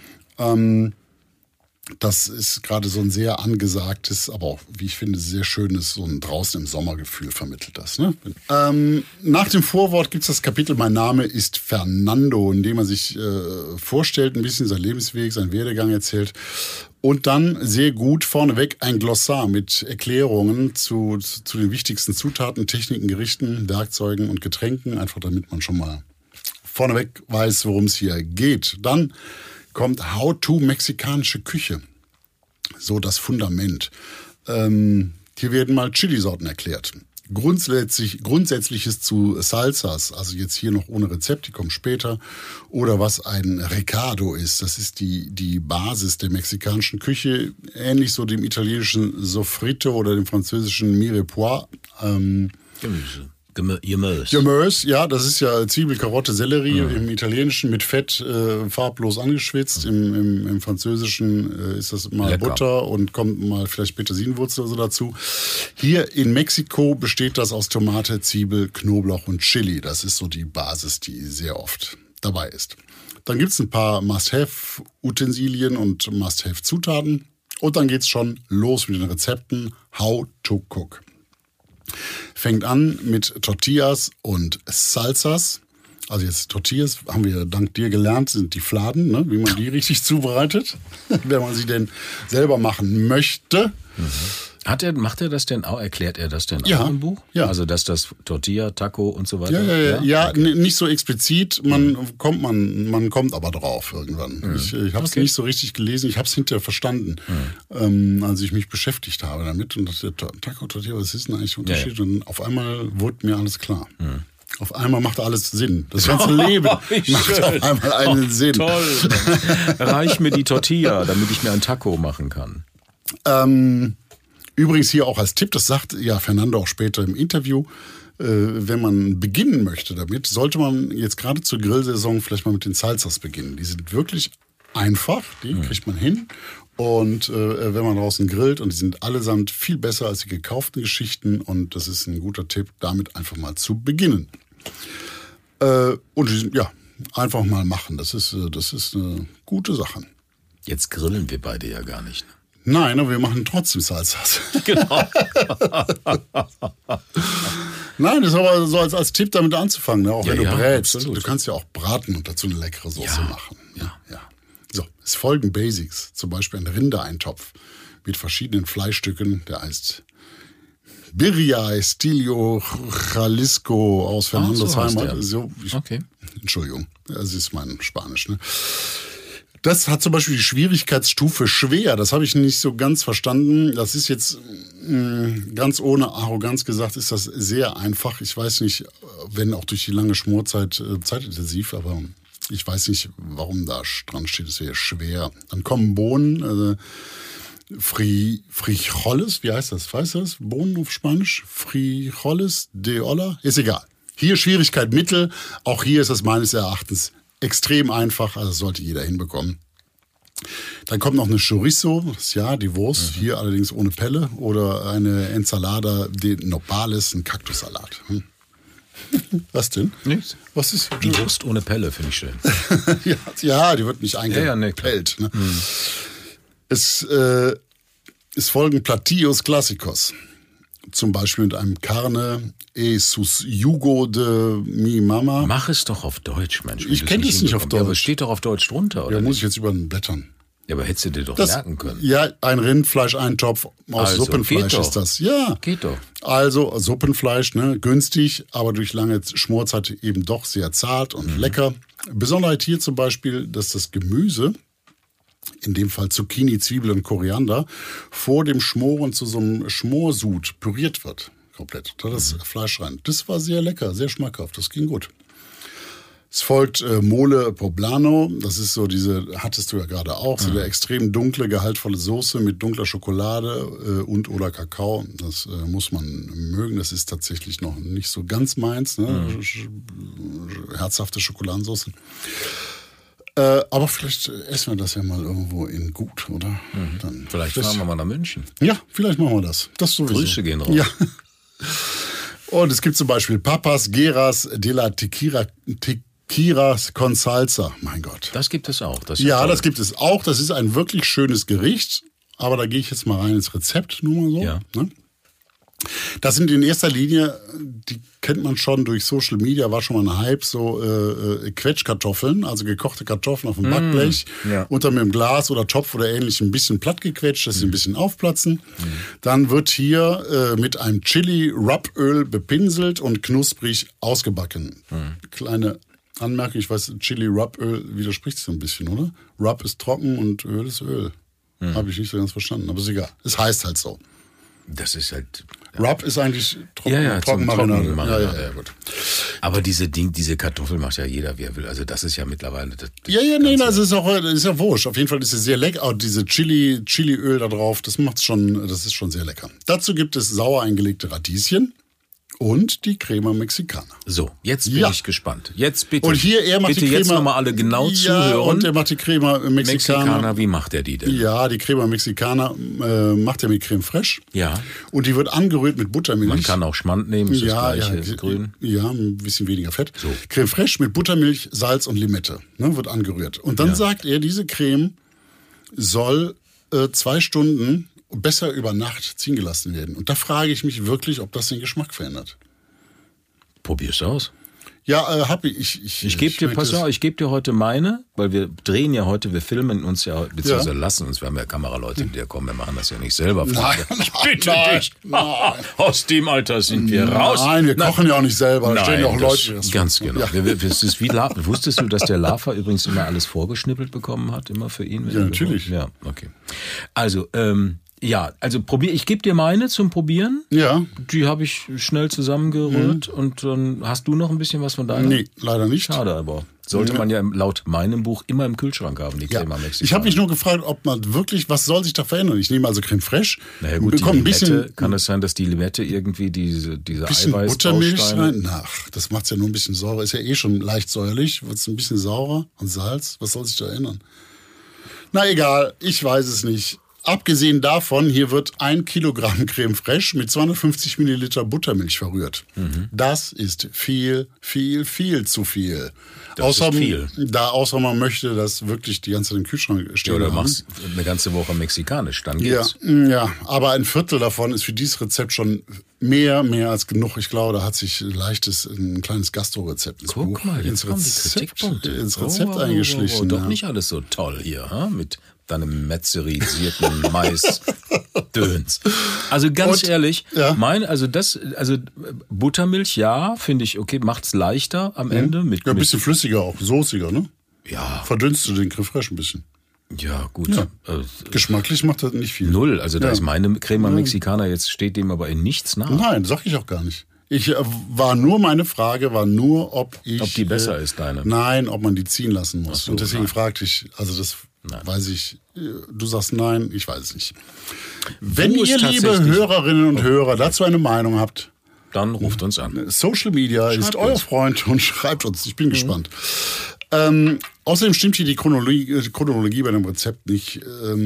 Das ist gerade so ein sehr angesagtes, aber auch, wie ich finde, sehr schönes, so ein draußen im Sommergefühl vermittelt das. Ne? Nach dem Vorwort gibt es das Kapitel Mein Name ist Fernando, in dem er sich vorstellt, ein bisschen sein Lebensweg, seinen Werdegang erzählt. Und dann sehr gut vorneweg ein Glossar mit Erklärungen zu den wichtigsten Zutaten, Techniken, Gerichten, Werkzeugen und Getränken, einfach damit man schon mal vorneweg weiß, worum es hier geht. Dann kommt How-to mexikanische Küche. So das Fundament. Hier werden mal Chilisorten erklärt. Grundsätzliches zu Salsas, also jetzt hier noch ohne Rezept, die kommen später. Oder was ein Recado ist. Das ist die Basis der mexikanischen Küche. Ähnlich so dem italienischen Sofrito oder dem französischen Mirepoix. Gemüse, ja, das ist ja Zwiebel, Karotte, Sellerie im Italienischen mit Fett farblos angeschwitzt. Im Französischen ist das mal lecker. Butter und kommt mal vielleicht Petersilenwurzel oder so dazu. Hier in Mexiko besteht das aus Tomate, Zwiebel, Knoblauch und Chili. Das ist so die Basis, die sehr oft dabei ist. Dann gibt's ein paar Must-Have-Utensilien und Must-Have-Zutaten. Und dann geht's schon los mit den Rezepten How to Cook. Fängt an mit Tortillas und Salsas. Also jetzt Tortillas, haben wir dank dir gelernt, sind die Fladen, ne, wie man die richtig zubereitet, wenn man sie denn selber machen möchte. Macht er das denn auch, erklärt er das denn auch im Buch? Ja. Also dass das Tortilla, Taco und so weiter? Ja, okay. Nicht so explizit, man kommt aber drauf irgendwann. Ich habe es nicht so richtig gelesen, ich habe es hinterher verstanden, als ich mich beschäftigt habe damit. Und dachte, Taco, Tortilla, was ist denn eigentlich der Unterschied? Ja. Und auf einmal wurde mir alles klar. Auf einmal macht alles Sinn. Das ganze Leben macht auf einmal einen Sinn. Toll. Reich mir die Tortilla, damit ich mir ein Taco machen kann. Übrigens hier auch als Tipp, das sagt ja Fernando auch später im Interview, wenn man beginnen möchte damit, sollte man jetzt gerade zur Grillsaison vielleicht mal mit den Salsas beginnen. Die sind wirklich einfach, die kriegt man hin. Und wenn man draußen grillt, und die sind allesamt viel besser als die gekauften Geschichten, und das ist ein guter Tipp, damit einfach mal zu beginnen. Und die sind, einfach mal machen, das ist eine gute Sache. Jetzt grillen wir beide ja gar nicht. Nein, aber wir machen trotzdem Salsas. Genau. Nein, das ist aber so als Tipp damit anzufangen, ne? Auch wenn du brätst. Absolut. Du kannst ja auch braten und dazu eine leckere Soße machen. Ja. So, es folgen Basics. Zum Beispiel ein Rindereintopf mit verschiedenen Fleischstücken. Der heißt Birria Estilo Jalisco aus Fernandos Heimat. Okay. Entschuldigung, das ist mein Spanisch, ne? Das hat zum Beispiel die Schwierigkeitsstufe schwer. Das habe ich nicht so ganz verstanden. Das ist jetzt ganz ohne Arroganz gesagt, ist das sehr einfach. Ich weiß nicht, wenn auch durch die lange Schmorzeit zeitintensiv, aber ich weiß nicht, warum da dran steht, es wäre schwer. Dann kommen Bohnen, Frijoles, wie heißt das? Weißt du das? Bohnen auf Spanisch? Frijoles de olla? Ist egal. Hier Schwierigkeit Mittel. Auch hier ist das meines Erachtens extrem einfach, also das sollte jeder hinbekommen. Dann kommt noch eine Chorizo, die Wurst, hier allerdings ohne Pelle, oder eine Ensalada de Nopales, ein Kaktussalat. Was denn? Nichts. Was ist? Die Wurst ohne Pelle, finde ich schön. Ja, die wird nicht eingepellt. Ne? Es folgen Platillos Clásicos. Zum Beispiel mit einem Carne e sus Jugo de mi Mama. Mach es doch auf Deutsch, Mensch. Ich kenne es nicht auf Deutsch. Ja, aber es steht doch auf Deutsch drunter, oder? Ja, muss ich jetzt überblättern. Ja, aber hättest du dir doch merken können. Ja, ein Rindfleisch-Eintopf aus Suppenfleisch ist das. Ja. Geht doch. Also Suppenfleisch, ne, günstig, aber durch lange Schmorzeit eben doch sehr zart und lecker. Besonderheit hier zum Beispiel, dass das Gemüse, in dem Fall Zucchini, Zwiebel und Koriander, vor dem Schmoren zu so einem Schmorsud püriert wird. Komplett. Da das Fleisch rein. Das war sehr lecker, sehr schmackhaft. Das ging gut. Es folgt Mole Poblano. Das ist so diese, hattest du ja gerade auch, so eine extrem dunkle, gehaltvolle Soße mit dunkler Schokolade und oder Kakao. Das muss man mögen. Das ist tatsächlich noch nicht so ganz meins. Ne? Herzhafte Schokoladensauce. Aber vielleicht essen wir das ja mal irgendwo in gut, oder? Dann Vielleicht fahren wir mal nach München. Ja, vielleicht machen wir das. Das sowieso. Grüße gehen raus. Ja. Und es gibt zum Beispiel Papas Geras de la Tequiras con Salsa. Mein Gott. Das gibt es auch. Das das gibt es auch. Das ist ein wirklich schönes Gericht. Aber da gehe ich jetzt mal rein ins Rezept, nur mal so. Ja. Ne? Das sind in erster Linie, die kennt man schon durch Social Media, war schon mal ein Hype, so Quetschkartoffeln, also gekochte Kartoffeln auf dem Backblech, unter mit einem Glas oder Topf oder ähnlich ein bisschen platt gequetscht, dass sie ein bisschen aufplatzen. Dann wird hier mit einem Chili-Ruböl bepinselt und knusprig ausgebacken. Kleine Anmerkung, ich weiß, Chili-Ruböl widerspricht sich so ein bisschen, oder? Rub ist trocken und Öl ist Öl. Habe ich nicht so ganz verstanden, aber ist egal. Es heißt halt so. Das ist halt... Rub ist eigentlich Trockenmarinade. Ja, gut. Aber diese Kartoffel macht ja jeder, wie er will. Also das ist ja mittlerweile... Das das ist ja wurscht. Auf jeden Fall ist es sehr lecker. Auch diese Chiliöl da drauf, das ist schon sehr lecker. Dazu gibt es sauer eingelegte Radieschen und die Crema Mexicana. So, jetzt bin ich gespannt. Jetzt bitte. Und hier, er macht bitte die Crema, jetzt nochmal alle genau zuhören. Und er macht die Crema Mexicana. Wie macht er die denn? Ja, die Crema Mexicana macht er mit Creme Fraiche. Ja. Und die wird angerührt mit Buttermilch. Man kann auch Schmand nehmen, ist das gleiche, grün. Ja, ein bisschen weniger Fett. So. Creme Fraiche mit Buttermilch, Salz und Limette. Ne, wird angerührt. Und dann sagt er, diese Creme soll 2 Stunden besser über Nacht ziehen gelassen werden. Und da frage ich mich wirklich, ob das den Geschmack verändert. Probier's aus. Ja, hab ich. Ich gebe dir heute meine, weil wir drehen ja heute, wir filmen uns ja, beziehungsweise lassen uns, wir haben ja Kameraleute, die da kommen, wir machen das ja nicht selber. Ich bitte dich. Aus dem Alter sind wir raus. Nein, wir kochen ja auch nicht selber, da stehen ja auch Leute. Ganz genau. Ja. Das ist wie wusstest du, dass der Lava übrigens immer alles vorgeschnippelt bekommen hat, immer für ihn? Ja, natürlich. Ja, okay. Also, ich gebe dir meine zum Probieren. Ja. Die habe ich schnell zusammengerührt und dann hast du noch ein bisschen was von deiner? Nee, leider nicht. Schade, aber sollte man ja laut meinem Buch immer im Kühlschrank haben, die Crema Mexicana. Ich habe mich nur gefragt, ob man wirklich, was soll sich da verändern? Ich nehme also Creme Fraiche. Naja gut, die Limette, kann es sein, dass die Limette irgendwie diese Eiweiß rein? Das macht's ja nur ein bisschen saurer. Ist ja eh schon leicht säuerlich. Wird's ein bisschen saurer und Salz. Was soll sich da ändern? Na egal, ich weiß es nicht. Abgesehen davon, hier wird 1 Kilogramm Creme Fraiche mit 250 Milliliter Buttermilch verrührt. Das ist viel, viel, viel zu viel. Außer man möchte das wirklich die ganze Zeit im Kühlschrank stehen oder machst eine ganze Woche mexikanisch, dann geht's. Ja, aber ein Viertel davon ist für dieses Rezept schon mehr als genug. Ich glaube, da hat sich ein kleines Gastro-Rezept ins Rezept eingeschlichen. Doch nicht alles so toll hier, mit deinem metzerisierten Mais-Döns. Also ganz ehrlich, Buttermilch, finde ich, okay, macht's leichter am Ende. Ein bisschen flüssiger auch, soßiger, ne? Ja. Verdünnst du den Creme Fraiche ein bisschen. Ja, gut. Ja. Geschmacklich macht das nicht viel. Null, also da ist meine Crema Mexicana, jetzt steht dem aber in nichts nach. Nein, sag ich auch gar nicht. Meine Frage war nur, ob die besser ist, deine. Nein, ob man die ziehen lassen muss. Und deswegen fragte ich, also das weiß ich, du sagst nein, ich weiß es nicht. Wenn ihr, liebe Hörerinnen und Hörer, dazu eine Meinung habt, dann ruft uns an. Social Media ist euer Freund und schreibt uns, ich bin gespannt. Außerdem stimmt hier die Chronologie bei dem Rezept nicht.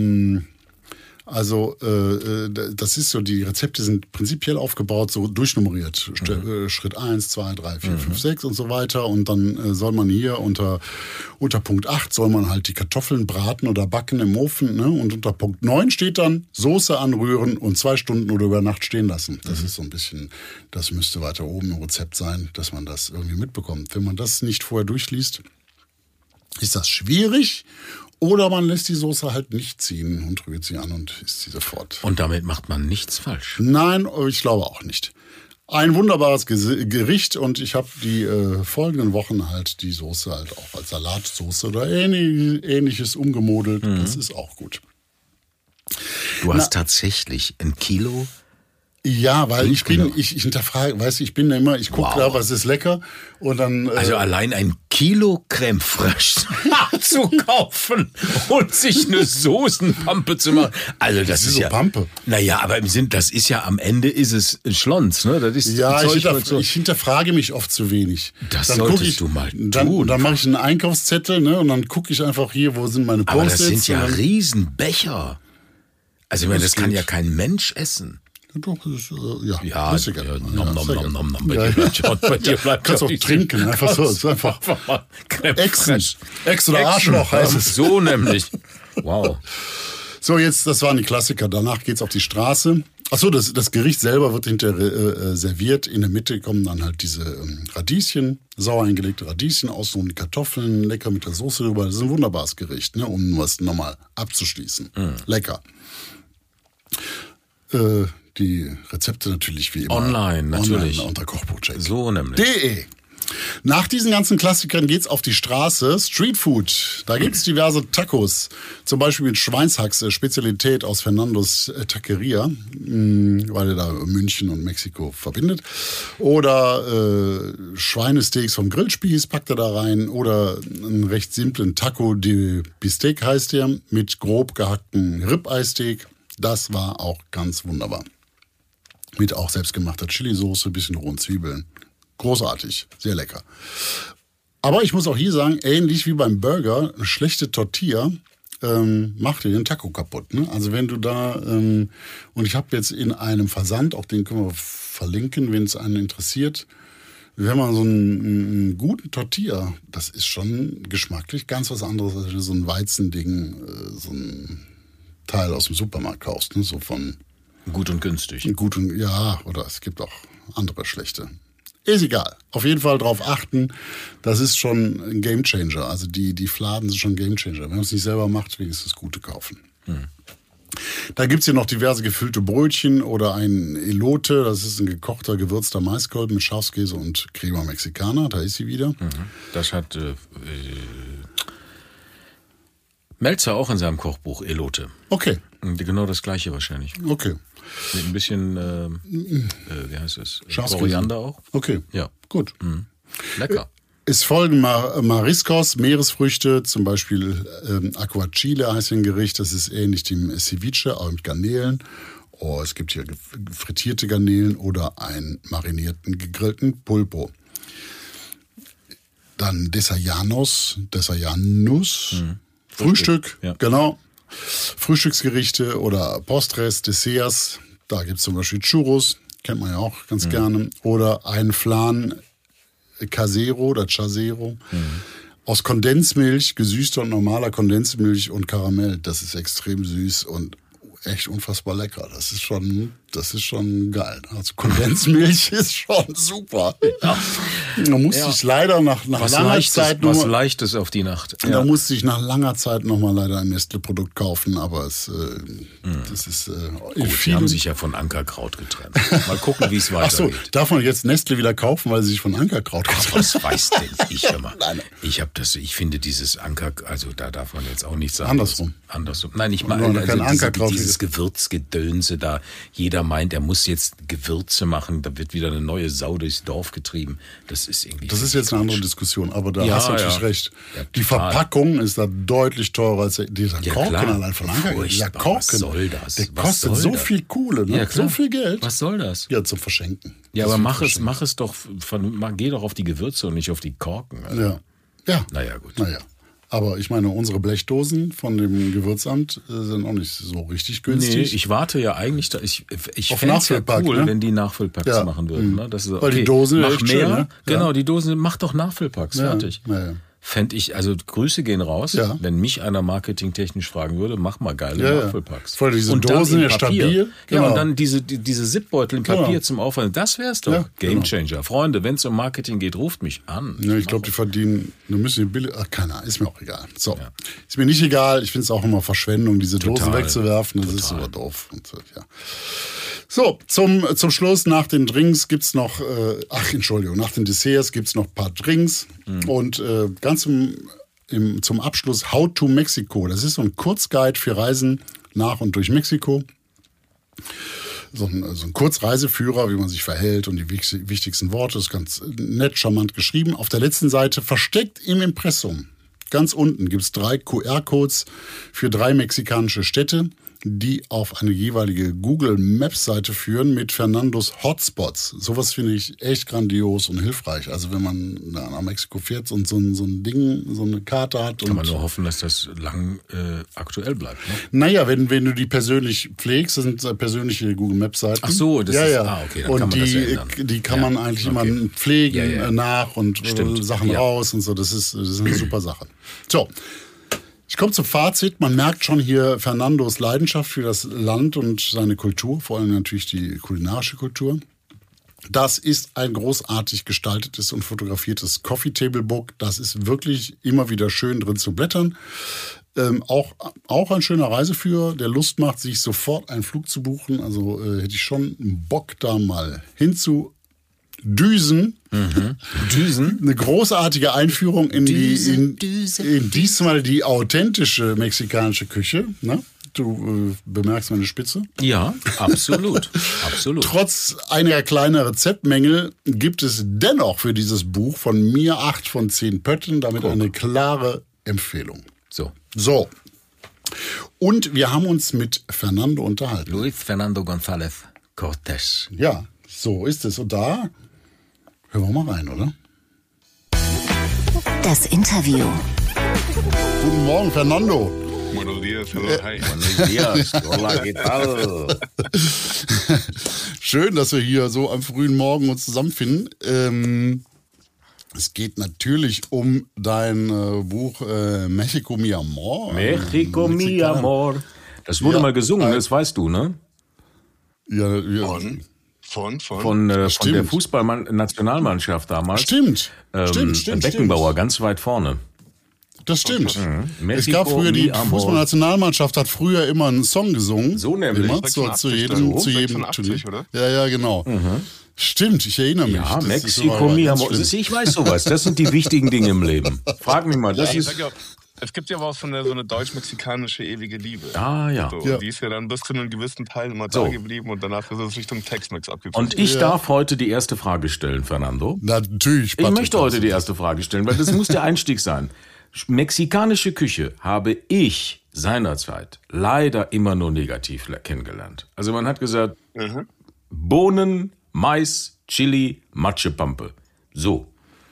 Das ist so, die Rezepte sind prinzipiell aufgebaut, so durchnummeriert. Schritt 1, 2, 3, 4, 5, 6 und so weiter. Und dann soll man hier unter Punkt 8 soll man halt die Kartoffeln braten oder backen im Ofen. Ne? Und unter Punkt 9 steht dann Soße anrühren und 2 Stunden oder über Nacht stehen lassen. Das ist so ein bisschen, das müsste weiter oben im Rezept sein, dass man das irgendwie mitbekommt. Wenn man das nicht vorher durchliest, ist das schwierig. Oder man lässt die Soße halt nicht ziehen und rührt sie an und isst sie sofort. Und damit macht man nichts falsch? Nein, ich glaube auch nicht. Ein wunderbares Gericht und ich habe die folgenden Wochen halt die Soße halt auch als Salatsoße oder ähnliches umgemodelt. Das ist auch gut. Du hast tatsächlich 1 Kilo? Ja, weil ich hinterfrage, weißt du, ich gucke da, was ist lecker und dann... Also allein 1 Kilo Creme fraiche zu kaufen und sich eine Soßenpampe zu machen. Also das ist so ja Pampe. Naja, aber im Sinn, das ist ja am Ende ist es Schlons, ne? Das ist Ja, Zeug, ich hinterfrage mich oft zu wenig. Das dann solltest du mal tun. Dann mache ich einen Einkaufszettel, ne? Und dann gucke ich einfach hier, wo sind meine Post-its. Aber das sind ja Riesenbecher. Also ich meine, das kann ja kein Mensch essen. Doch, das ist, ja. Ja, ist egal. nom. Bei dir bleibt kannst auch trinken, einfach so. Es ist einfach Ex oder Arschloch heißt es. So nämlich. Wow. So, jetzt, das waren die Klassiker. Danach geht's auf die Straße. Achso, das Gericht selber wird hinterher serviert. In der Mitte kommen dann halt diese Radieschen, sauer eingelegte Radieschen, außenrum die Kartoffeln, lecker mit der Soße drüber. Das ist ein wunderbares Gericht, ne, um was nochmal abzuschließen. Lecker. Die Rezepte natürlich wie immer. Online, natürlich. Online unter Kochbuchcheck. So nämlich. De. Nach diesen ganzen Klassikern geht's auf die Straße. Streetfood. Da gibt's diverse Tacos. Zum Beispiel mit Schweinshax, Spezialität aus Fernandos Taqueria, weil er da München und Mexiko verbindet. Oder Schweinesteaks vom Grillspieß packt er da rein. Oder einen recht simplen Taco de Bistec heißt der, mit grob gehackten Ribeye-Steak. Das war auch ganz wunderbar. Mit auch selbstgemachter Chili-Soße, bisschen rohen Zwiebeln. Großartig, sehr lecker. Aber ich muss auch hier sagen, ähnlich wie beim Burger, eine schlechte Tortilla macht dir den Taco kaputt. Ne? Also wenn du da, und ich habe jetzt in einem Versand, auch den können wir verlinken, wenn es einen interessiert, wenn man so einen guten Tortilla, das ist schon geschmacklich ganz was anderes, als wenn du so ein Weizending, so ein Teil aus dem Supermarkt kaufst, ne? So von gut und günstig. Gut und ja, oder es gibt auch andere schlechte. Ist egal. Auf jeden Fall drauf achten. Das ist schon ein Gamechanger. Also die Fladen sind schon Gamechanger. Wenn man es nicht selber macht, wenigstens gute kaufen. Da gibt's hier noch diverse gefüllte Brötchen oder ein Elote. Das ist ein gekochter, gewürzter Maiskolben mit Schafskäse und Crema Mexicana. Da ist sie wieder. Das hat Melzer auch in seinem Kochbuch, Elote. Okay. Genau das gleiche wahrscheinlich. Okay. Mit ein bisschen, wie heißt es? Schafskäse. Koriander auch. Okay. Ja. Gut. Lecker. Es folgen Mariscos, Meeresfrüchte, zum Beispiel Aguachile heißt ein Gericht. Das ist ähnlich dem Ceviche, aber mit Garnelen. Oh, es gibt hier frittierte Garnelen oder einen marinierten, gegrillten Pulpo. Dann Desayanos. Frühstück, ja. Genau. Frühstücksgerichte oder Postres, Desserts. Da gibt's zum Beispiel Churros, kennt man ja auch ganz gerne. Oder ein Flan Casero oder Chasero. Aus Kondensmilch, gesüßter und normaler Kondensmilch und Karamell. Das ist extrem süß und echt unfassbar lecker. Das ist schon geil. Also Kondensmilch ist schon super. Ja. Da musste ich leider nach langer Zeit was Leichtes auf die Nacht. Ja. Da musste ich nach langer Zeit nochmal leider ein Nestle-Produkt kaufen, aber das ist Gut, die haben sich ja von Ankerkraut getrennt. Mal gucken, wie es weitergeht. Ach so, darf man jetzt Nestle wieder kaufen, weil sie sich von Ankerkraut getrennt haben? Was weiß denn ich immer? Ich finde dieses Anker, also da darf man jetzt auch nicht sagen. Andersrum. Nein, ich meine, kein Ankerkraut dieses Gewürzgedönse da. Jeder meint, er muss jetzt Gewürze machen, da wird wieder eine neue Sau durchs Dorf getrieben. Das ist irgendwie. Das ist jetzt eine andere Diskussion, aber da Ja, hast du natürlich ja. recht. Ja, die total. Verpackung ist da deutlich teurer als dieser Korken klar. allein von Anker. Dieser Furchtbar. Korken, Was soll das? der Was kostet soll so das? viel Kohle, ne? Ja, klar. So viel Geld. Was soll das? Ja, zum Verschenken. Ja, Das aber wird mach es doch, geh doch auf die Gewürze und nicht auf die Korken. Also. Ja. Naja, gut. Naja. Aber ich meine, unsere Blechdosen von dem Gewürzamt sind auch nicht so richtig günstig. Nee, ich warte ja eigentlich, ich Auf fände es ja Nachfüllpack, cool, ne? wenn die Nachfüllpacks Ja. machen würden. Ne? Das ist, Weil die Dosen mach echt mehr, schön, ne? Genau, Ja. die Dosen, mach doch Nachfüllpacks, fertig. Ja. Fände ich, also Grüße gehen raus, Ja. wenn mich einer marketingtechnisch fragen würde, mach mal geile Ja. Nachfüllpacks. Vor allem diese und dann Dosen in ja Papier. stabil. Ja, Genau. und dann diese Zipbeutel in Papier Genau. zum Aufwand, das wär's doch. Ja, Gamechanger. Freunde, wenn es um Marketing geht, ruft mich an. Ja, ich glaube, die verdienen, da müssen die billig, ach, keine Ahnung, ist mir auch egal. So, ist mir nicht egal, ich finde es auch immer Verschwendung, diese Dosen Total. wegzuwerfen, das ist aber doof. Und, ja. So, zum Schluss, nach den Drinks gibt's noch, nach den Desserts gibt's noch ein paar Drinks und ganz zum Abschluss How to Mexico. Das ist so ein Kurzguide für Reisen nach und durch Mexiko. so ein Kurzreiseführer, wie man sich verhält und die wichtigsten Worte. Das ist ganz nett, charmant geschrieben. Auf der letzten Seite, versteckt im Impressum, ganz unten gibt es 3 QR-Codes für 3 mexikanische Städte, die auf eine jeweilige Google Maps Seite führen mit Fernandos Hotspots. Sowas finde ich echt grandios und hilfreich. Also wenn man nach Mexiko fährt und so ein Ding, so eine Karte hat. Kann man nur hoffen, dass das lang aktuell bleibt. Ne? Naja, wenn du die persönlich pflegst, das sind persönliche Google Maps Seiten. Ach so, das ist, okay, dann kann man das ändern. Die kann man eigentlich immer pflegen nach und Sachen raus und so. Das ist eine super Sache. So. Ich komme zum Fazit. Man merkt schon hier Fernandos Leidenschaft für das Land und seine Kultur, vor allem natürlich die kulinarische Kultur. Das ist ein großartig gestaltetes und fotografiertes Coffee Table Book. Das ist wirklich immer wieder schön drin zu blättern. Auch ein schöner Reiseführer, der Lust macht, sich sofort einen Flug zu buchen. Also hätte ich schon Bock, da mal hinzu. Düsen. Düsen. Eine großartige Einführung in diesmal die authentische mexikanische Küche. Ne? Du bemerkst meine Spitze. Ja, absolut. Absolut. Trotz einiger kleiner Rezeptmängel gibt es dennoch für dieses Buch von mir 8 von 10 Pötten, damit eine klare Empfehlung. So. Und wir haben uns mit Fernando unterhalten. Luis Fernando González Cortés. Ja, so ist es. Und da hören wir mal rein, oder? Das Interview. Guten Morgen, Fernando. Buenos días, hello, hi. Buenos días, hola, ¿qué tal? Schön, dass wir hier so am frühen Morgen uns zusammenfinden. Es geht natürlich um dein Buch México mi amor. México mi amor. Das wurde mal gesungen, das weißt du, ne? Ja. Von der Fußballnationalmannschaft damals. Stimmt. Beckenbauer, ganz weit vorne. Das stimmt. Es gab früher, die Fußballnationalmannschaft hat früher immer einen Song gesungen. So nämlich. Immer zu jedem Turnier. Oder? Ja, genau. Stimmt, ich erinnere mich. Ja, México mi amor. Ich weiß sowas. Das sind die wichtigen Dinge im Leben. Frag mich mal. Es gibt ja was von so eine deutsch-mexikanische ewige Liebe. Ah, ja. So, die ist ja dann bis zu einem gewissen Teil immer da geblieben und danach ist es Richtung Tex-Mex abgekommen. Und ich darf heute die erste Frage stellen, Fernando. Natürlich. Ich möchte heute die erste Frage stellen, weil das muss der Einstieg sein. Mexikanische Küche habe ich seinerzeit leider immer nur negativ kennengelernt. Also man hat gesagt, Bohnen, Mais, Chili, Matschepampe. So.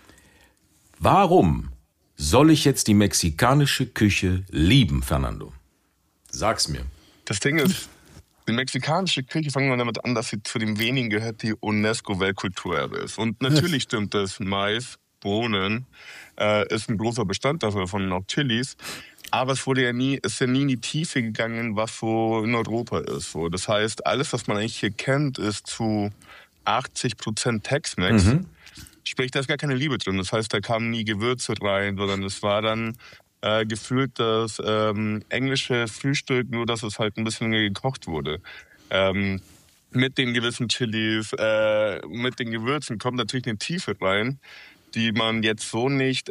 Warum soll ich jetzt die mexikanische Küche lieben, Fernando? Sag's mir. Das Ding ist, die mexikanische Küche, fangen wir damit an, dass sie zu den wenigen gehört, die UNESCO-Weltkulturerbe ist. Und natürlich stimmt das, Mais, Bohnen ist ein großer Bestandteil davon, auch Chilis. Aber es ist ja nie in die Tiefe gegangen, was so in Europa ist. So. Das heißt, alles, was man eigentlich hier kennt, ist zu 80% Tex-Mex. Sprich, da ist gar keine Liebe drin. Das heißt, da kamen nie Gewürze rein, sondern es war dann gefühlt das englische Frühstück, nur dass es halt ein bisschen gekocht wurde. Mit den gewissen Chilis, mit den Gewürzen kommt natürlich eine Tiefe rein, die man jetzt so nicht...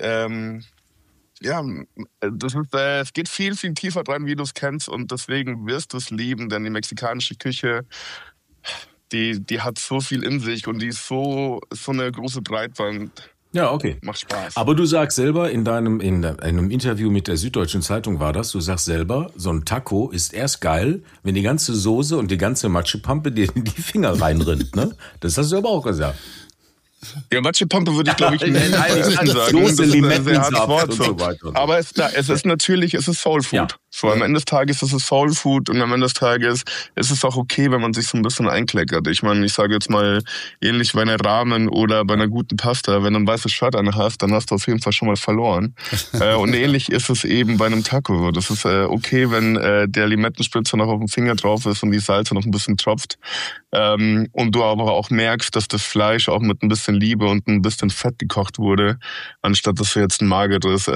es geht viel, viel tiefer rein, wie du es kennst, und deswegen wirst du es lieben, denn die mexikanische Küche... Die hat so viel in sich und die ist so eine große Breitband. Ja, okay. Macht Spaß. Aber du sagst selber in einem Interview mit der Süddeutschen Zeitung war das, du sagst selber, so ein Taco ist erst geil, wenn die ganze Soße und die ganze Matschepampe dir in die Finger reinrinnt, ne? Das hast du aber auch gesagt. Ja, Matschepampe würde ich, glaube ich, nicht sagen. Soße, Limettensaft und so weiter. Aber es ist natürlich, es ist Soul Food. Ja. So, am Ende des Tages ist es Soul Food und am Ende des Tages ist es auch okay, wenn man sich so ein bisschen einkleckert. Ich meine, ich sage jetzt mal, ähnlich bei einer Ramen oder bei einer guten Pasta, wenn du ein weißes Shirt an hast, dann hast du auf jeden Fall schon mal verloren. Und ähnlich ist es eben bei einem Taco. Das ist okay, wenn der Limettenspritzer noch auf dem Finger drauf ist und die Salze noch ein bisschen tropft. Und du aber auch merkst, dass das Fleisch auch mit ein bisschen Liebe und ein bisschen Fett gekocht wurde, anstatt dass wir jetzt ein mageres,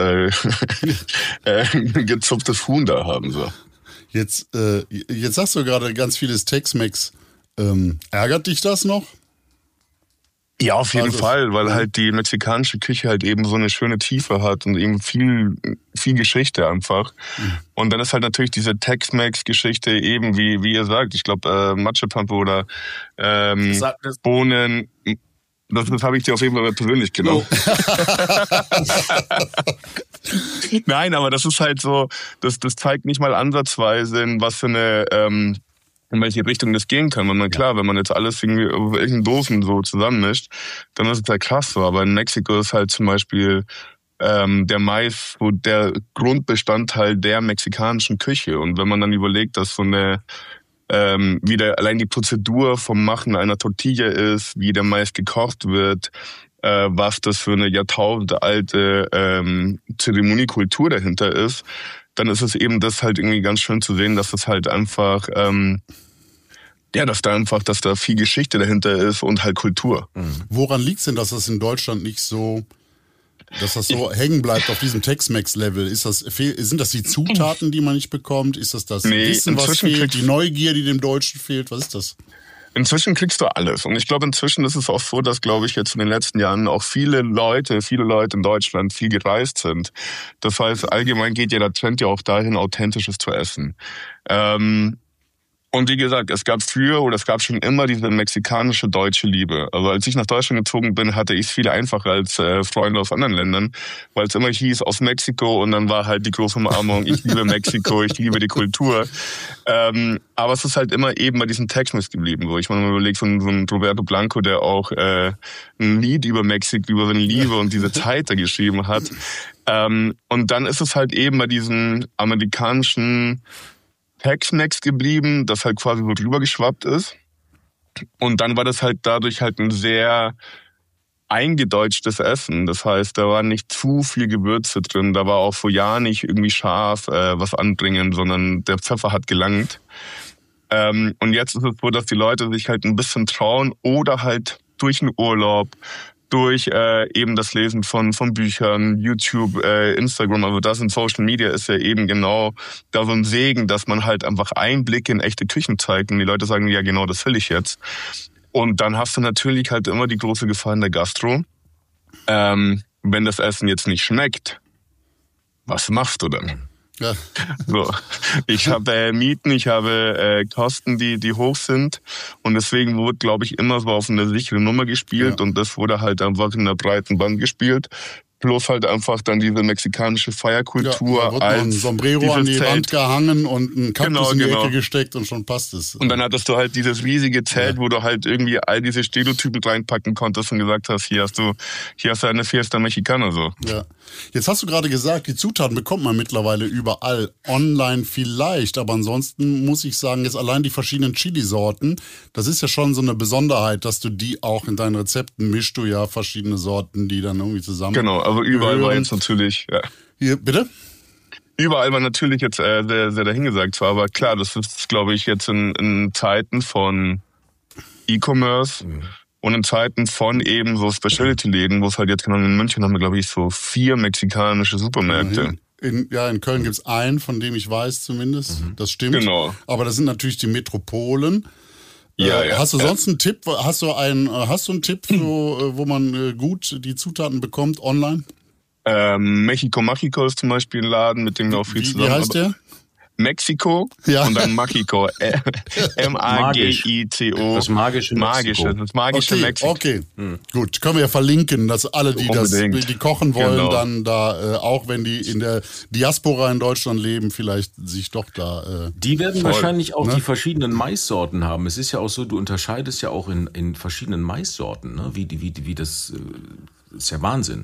gezupftes Huhn da haben. So. Jetzt sagst du gerade ganz vieles Tex-Mex. Ärgert dich das noch? Ja, auf jeden Fall, weil halt die mexikanische Küche halt eben so eine schöne Tiefe hat und eben viel Geschichte einfach. Und dann ist halt natürlich diese Tex-Mex-Geschichte eben, wie ihr sagt, ich glaube Machepampo oder Bohnen. Das habe ich dir auf jeden Fall persönlich genommen. Nein, aber das ist halt so, das zeigt nicht mal ansatzweise, in was für eine in welche Richtung das gehen kann. Wenn man jetzt alles irgendwie auf irgendeinen Dosen so zusammenmischt, dann ist es halt krass so. Aber in Mexiko ist halt zum Beispiel der Mais so der Grundbestandteil der mexikanischen Küche. Und wenn man dann überlegt, dass so eine wieder allein die Prozedur vom Machen einer Tortilla ist, wie der Mais gekocht wird, was das für eine jahrtausendealte Zeremoniekultur dahinter ist, dann ist es eben das halt irgendwie ganz schön zu sehen, dass es halt einfach, dass da viel Geschichte dahinter ist und halt Kultur. Woran liegt's denn, dass das in Deutschland nicht so, dass das so hängen bleibt auf diesem Tex-Mex-Level? Sind das die Zutaten, die man nicht bekommt? Ist das Wissen, was fehlt? Die Neugier, die dem Deutschen fehlt? Was ist das? Inzwischen kriegst du alles. Und ich glaube, inzwischen ist es auch so, dass, glaube ich, jetzt in den letzten Jahren auch viele Leute in Deutschland viel gereist sind. Das heißt, allgemein geht ja der Trend ja auch dahin, Authentisches zu essen. Und wie gesagt, es gab schon immer diese mexikanische deutsche Liebe. Also als ich nach Deutschland gezogen bin, hatte ich es viel einfacher als Freunde aus anderen Ländern, weil es immer hieß aus Mexiko und dann war halt die große Umarmung, ich liebe Mexiko, ich liebe die Kultur. Aber es ist halt immer eben bei diesen Tex-Mex geblieben. So, ich meine, man überlegt so ein Roberto Blanco, der auch ein Lied über Mexiko, über seine Liebe und diese Zeit da geschrieben hat. Und dann ist es halt eben bei diesen amerikanischen Tex-Mex geblieben, das halt quasi so drüber geschwappt ist. Und dann war das halt dadurch halt ein sehr eingedeutschtes Essen. Das heißt, da war nicht zu viel Gewürze drin. Da war auch so ja nicht irgendwie scharf was anbringen, sondern der Pfeffer hat gelangt. Und jetzt ist es so, dass die Leute sich halt ein bisschen trauen oder halt durch einen Urlaub, durch eben das Lesen von Büchern, YouTube, Instagram, also das in Social Media ist ja eben genau da so ein Segen, dass man halt einfach Einblicke in echte Küchen zeigt und die Leute sagen, ja genau, das will ich jetzt. Und dann hast du natürlich halt immer die große Gefahr in der Gastro. Wenn das Essen jetzt nicht schmeckt, was machst du dann? Ja. So, ich habe Mieten, ich habe Kosten, die hoch sind und deswegen wurde, glaube ich, immer so auf eine sichere Nummer gespielt und das wurde halt einfach in einer breiten Band gespielt. Plus halt einfach dann diese mexikanische Feierkultur. Ja, da wird noch ein Sombrero an die Wand gehangen und ein Kaktus in die Ecke gesteckt und schon passt es. Und dann hattest du halt dieses riesige Zelt, wo du halt irgendwie all diese Stereotypen reinpacken konntest und gesagt hast, hier hast du eine Fiesta Mexicana so. Ja. Jetzt hast du gerade gesagt, die Zutaten bekommt man mittlerweile überall. Online vielleicht, aber ansonsten muss ich sagen, jetzt allein die verschiedenen Chili-Sorten, das ist ja schon so eine Besonderheit, dass du die auch in deinen Rezepten mischst du ja verschiedene Sorten, die dann irgendwie zusammen. Genau, aber überall war jetzt natürlich, ja. Hier, bitte? Überall war natürlich jetzt sehr, sehr dahingesagt zwar, aber klar, das ist, glaube ich, jetzt in Zeiten von E-Commerce und in Zeiten von eben so Specialty-Läden, wo es halt jetzt genau in München haben wir, glaube ich, so 4 mexikanische Supermärkte. In Köln gibt's einen, von dem ich weiß zumindest, das stimmt. Genau. Aber das sind natürlich die Metropolen. Ja. Hast du sonst einen Tipp? Hast du einen Tipp, wo man gut die Zutaten bekommt online? Mexico Mágico ist zum Beispiel ein Laden, mit dem wir auch viel zusammen. Wie heißt der? Mexiko und dann Mágico. M-A-G-I-C-O. Das magische Mexiko. Das magische Mexiko. Okay, gut. Können wir ja verlinken, dass alle, die die kochen wollen, dann da, auch wenn die in der Diaspora in Deutschland leben, vielleicht sich doch da... die werden wahrscheinlich auch die verschiedenen Maissorten haben. Es ist ja auch so, du unterscheidest ja auch in verschiedenen Maissorten, ne? Wie das ist ja Wahnsinn.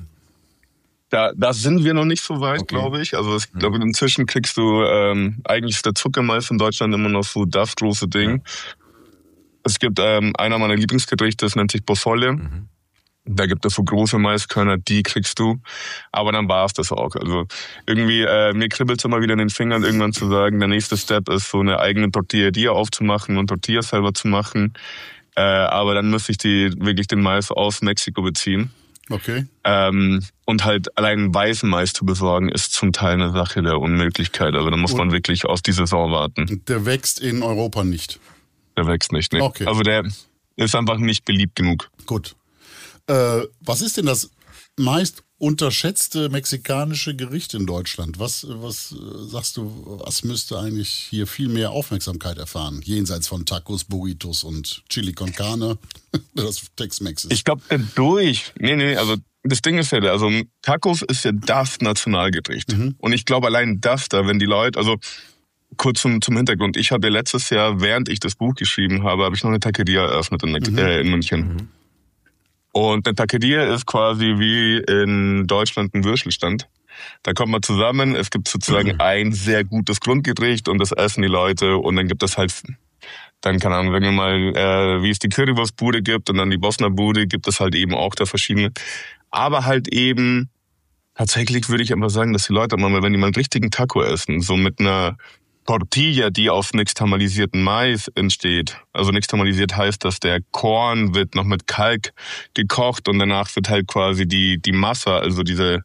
Da sind wir noch nicht so weit, glaube ich. Also ich glaube, inzwischen kriegst du, eigentlich ist der Zuckermais in Deutschland immer noch so das große Ding. Es gibt einer meiner Lieblingsgerichte, das nennt sich Pozole. Da gibt es so große Maiskörner, die kriegst du. Aber dann war es das auch. Also irgendwie, mir kribbelt es immer wieder in den Fingern, irgendwann zu sagen, der nächste Step ist, so eine eigene Tortilla aufzumachen und Tortillas selber zu machen. Aber dann müsste ich wirklich den Mais aus Mexiko beziehen. Okay. Und halt allein weißen Mais zu besorgen, ist zum Teil eine Sache der Unmöglichkeit. Also da muss man wirklich aus die Saison warten. Der wächst in Europa nicht? Der wächst nicht, ne? Okay. Also der ist einfach nicht beliebt genug. Gut. Was ist denn das meist unterschätzte mexikanische Gericht in Deutschland? Was sagst du, was müsste eigentlich hier viel mehr Aufmerksamkeit erfahren? Jenseits von Tacos, Burritos und Chili con Carne, das Tex-Mex ist. Ich glaube, also das Ding ist ja, also Tacos ist ja das Nationalgericht. Und ich glaube, allein das da, wenn die Leute, also kurz zum Hintergrund, ich hatte letztes Jahr, während ich das Buch geschrieben habe, ich noch eine Taqueria eröffnet in München. Und eine Taqueria ist quasi wie in Deutschland ein Würstelstand. Da kommt man zusammen, es gibt sozusagen ein sehr gutes Grundgericht und das essen die Leute und dann gibt es halt, dann keine Ahnung, sagen wir mal, wie es die Currywurstbude gibt und dann die Bosner Bude, gibt es halt eben auch da verschiedene. Aber halt eben, tatsächlich würde ich einfach sagen, dass die Leute mal, wenn die mal einen richtigen Taco essen, so mit einer Tortilla, die auf nixtamalisierten Mais entsteht. Also nixtamalisiert heißt, dass der Korn wird noch mit Kalk gekocht und danach wird halt quasi die Masse, also diese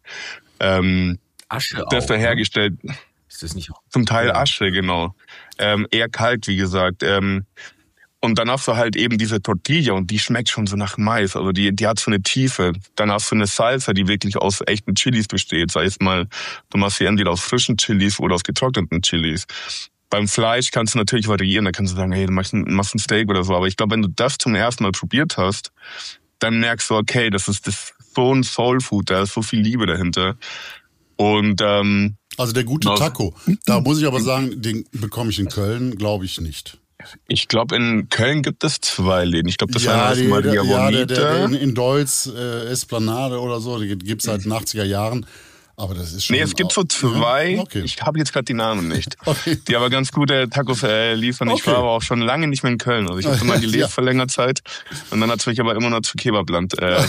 Asche das auch, da hergestellt. Ist das nicht auch? Zum Teil Asche, genau. Eher Kalk, wie gesagt. Und dann hast du halt eben diese Tortilla und die schmeckt schon so nach Mais. Also die hat so eine Tiefe. Dann hast du eine Salsa, die wirklich aus echten Chilis besteht. Sei es mal, du machst sie entweder aus frischen Chilis oder aus getrockneten Chilis. Beim Fleisch kannst du natürlich variieren. Da kannst du sagen, hey, du machst ein Steak oder so. Aber ich glaube, wenn du das zum ersten Mal probiert hast, dann merkst du, okay, das ist so ein Soulfood, da ist so viel Liebe dahinter. Und also der gute Taco. Da muss ich aber sagen, den bekomme ich in Köln, glaube ich, nicht. Ich glaube, in Köln gibt es 2 Läden. Ich glaube, das war Maria Bonita. Der in Deutz, Esplanade oder so, die gibt's seit den 80er Jahren. Aber das ist schon... Nee, es gibt so 2. Ja, okay. Ich habe jetzt gerade die Namen nicht. Okay. Die aber ganz gute Tacos liefern. Ich war aber auch schon lange nicht mehr in Köln. Also ich habe mal gelebt für länger Zeit. Und dann hat es mich aber immer noch zu Kebabland Der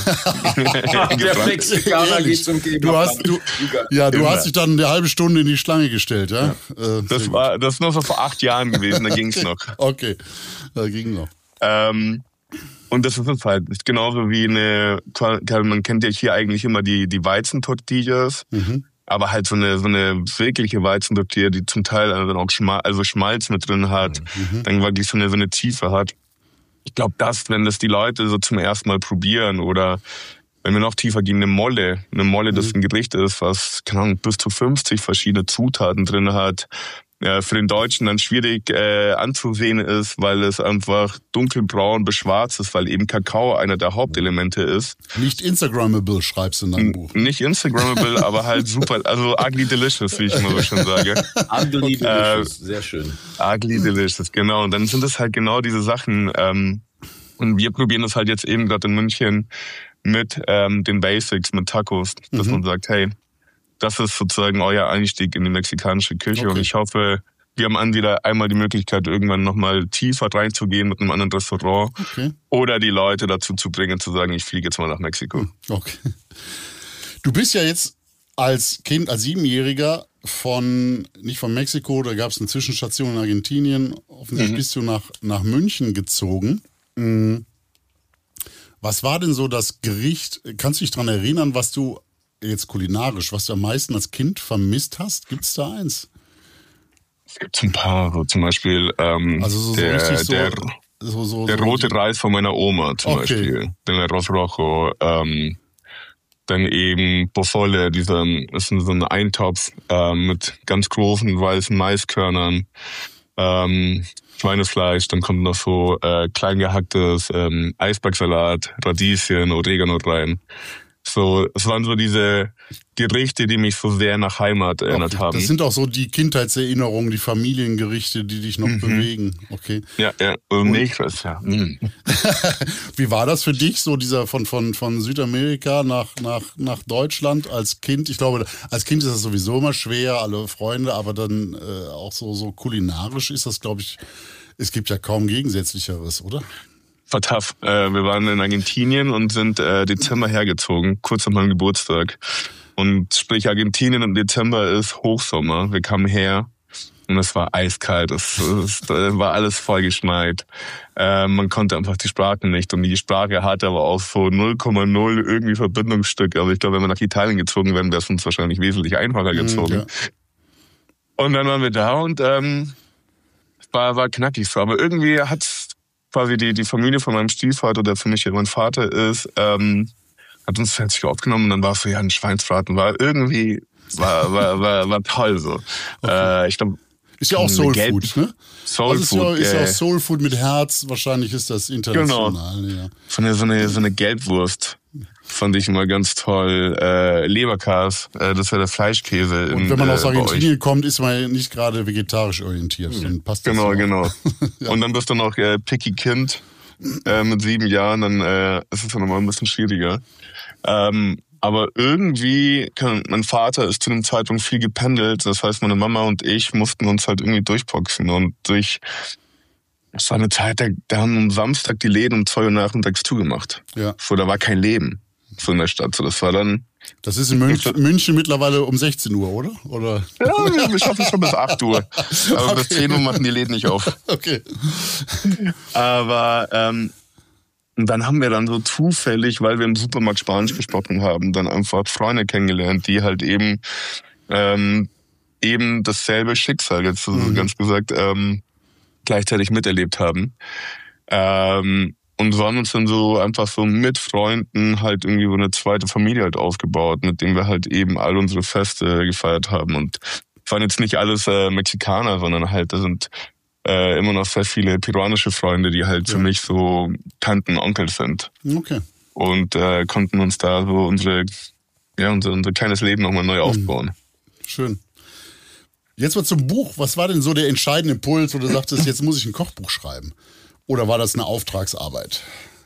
Mexikaner geht zum Kebabland. Du hast dich dann eine halbe Stunde in die Schlange gestellt, ja? Das ist nur so vor 8 Jahren gewesen, da ging's noch. Okay, da ging noch. Und das ist es halt genauso wie man kennt ja hier eigentlich immer die Weizentortillas, aber halt so eine wirkliche Weizentortilla, die zum Teil dann auch Schmalz mit drin hat, dann wirklich so eine Tiefe hat. Ich glaube, wenn das die Leute so zum ersten Mal probieren oder wenn wir noch tiefer gehen, eine Molle, das ein Gericht ist, was, keine Ahnung, bis zu 50 verschiedene Zutaten drin hat, für den Deutschen dann schwierig anzusehen ist, weil es einfach dunkelbraun bis schwarz ist, weil eben Kakao einer der Hauptelemente ist. Nicht Instagrammable, schreibst du in deinem Buch. Nicht Instagrammable, aber halt super, also ugly delicious, wie ich immer so schön sage. Ugly delicious, sehr schön. Ugly delicious, genau. Und dann sind es halt genau diese Sachen. Und wir probieren das halt jetzt eben gerade in München mit den Basics, mit Tacos, dass man sagt, hey, das ist sozusagen euer Einstieg in die mexikanische Küche. Okay. Und ich hoffe, wir haben entweder einmal die Möglichkeit, irgendwann nochmal tiefer reinzugehen mit einem anderen Restaurant oder die Leute dazu zu bringen, zu sagen, ich fliege jetzt mal nach Mexiko. Okay. Du bist ja jetzt als Kind, als 7-Jähriger nicht von Mexiko, da gab es eine Zwischenstation in Argentinien, offensichtlich bist du nach München gezogen. Was war denn so das Gericht, kannst du dich daran erinnern, was du jetzt kulinarisch, was du am meisten als Kind vermisst hast? Gibt es da eins? Es gibt ein paar, so zum Beispiel der rote Reis von meiner Oma zum Beispiel, den Arroz Rojo, dann eben Pozole, ist so ein Eintopf mit ganz großen weißen Maiskörnern, Schweinefleisch, dann kommt noch so klein gehacktes Eisbergsalat, Radieschen, Oregano rein. So, es waren so diese Gerichte, die mich so sehr nach Heimat erinnert haben. Das sind auch so die Kindheitserinnerungen, die Familiengerichte, die dich noch bewegen. Okay. Ja, Milchreis, ja. Wie war das für dich, so dieser von Südamerika nach Deutschland als Kind? Ich glaube, als Kind ist das sowieso immer schwer, alle Freunde, aber dann auch so kulinarisch ist das, glaube ich, es gibt ja kaum Gegensätzlicheres, oder? War tough. Wir waren in Argentinien und sind Dezember hergezogen, kurz nach meinem Geburtstag. Und sprich, Argentinien im Dezember ist Hochsommer. Wir kamen her und es war eiskalt. Es war alles vollgeschneit. Man konnte einfach die Sprache nicht. Und die Sprache hatte aber auch so 0,0 irgendwie Verbindungsstück. Also ich glaube, wenn wir nach Italien gezogen wären, wäre es uns wahrscheinlich wesentlich einfacher gezogen. Ja. Und dann waren wir da und es war knackig so. Aber irgendwie hat's quasi die Familie von meinem Stiefvater, der für mich mein Vater ist, hat uns fertig aufgenommen und dann war es so, ja, ein Schweinsbraten war irgendwie, war toll so. Okay. Ich glaube, ist ja auch Soul Food, ne? Soul Food. Ist ja auch Soul Food mit Herz, wahrscheinlich ist das international. Genau. Ja. So eine Gelbwurst fand ich immer ganz toll. Leberkas, das wäre der Fleischkäse. Und wenn man aus Argentinien kommt, ist man nicht gerade vegetarisch orientiert. Dann passt das genau. Ja. Und dann bist du noch Picky Kind mit 7 Jahren, dann ist es dann nochmal ein bisschen schwieriger. Aber irgendwie, mein Vater ist zu dem Zeitpunkt viel gependelt. Das heißt, meine Mama und ich mussten uns halt irgendwie durchboxen. Und es war eine Zeit, da haben am Samstag die Läden um 2 Uhr nachmittags zugemacht. Ja. So, da war kein Leben so in der Stadt. So, das war dann... Das ist in München mittlerweile um 16 Uhr, oder? Ja, wir schaffen es schon bis 8 Uhr. Aber bis 10 Uhr machen die Läden nicht auf. Okay. Aber dann haben wir dann so zufällig, weil wir im Supermarkt Spanisch gesprochen haben, dann einfach Freunde kennengelernt, die halt eben dasselbe Schicksal, jetzt ganz gesagt, gleichzeitig miterlebt haben. Und so haben uns dann so einfach so mit Freunden halt irgendwie so eine zweite Familie halt aufgebaut, mit dem wir halt eben all unsere Feste gefeiert haben. Und es waren jetzt nicht alles Mexikaner, sondern halt, da sind immer noch sehr viele peruanische Freunde, die halt für mich so Tanten, Onkel sind. Okay. Und konnten uns da so unser kleines Leben nochmal neu aufbauen. Schön. Jetzt mal zum Buch. Was war denn so der entscheidende Impuls, wo du sagtest, jetzt muss ich ein Kochbuch schreiben? Oder war das eine Auftragsarbeit?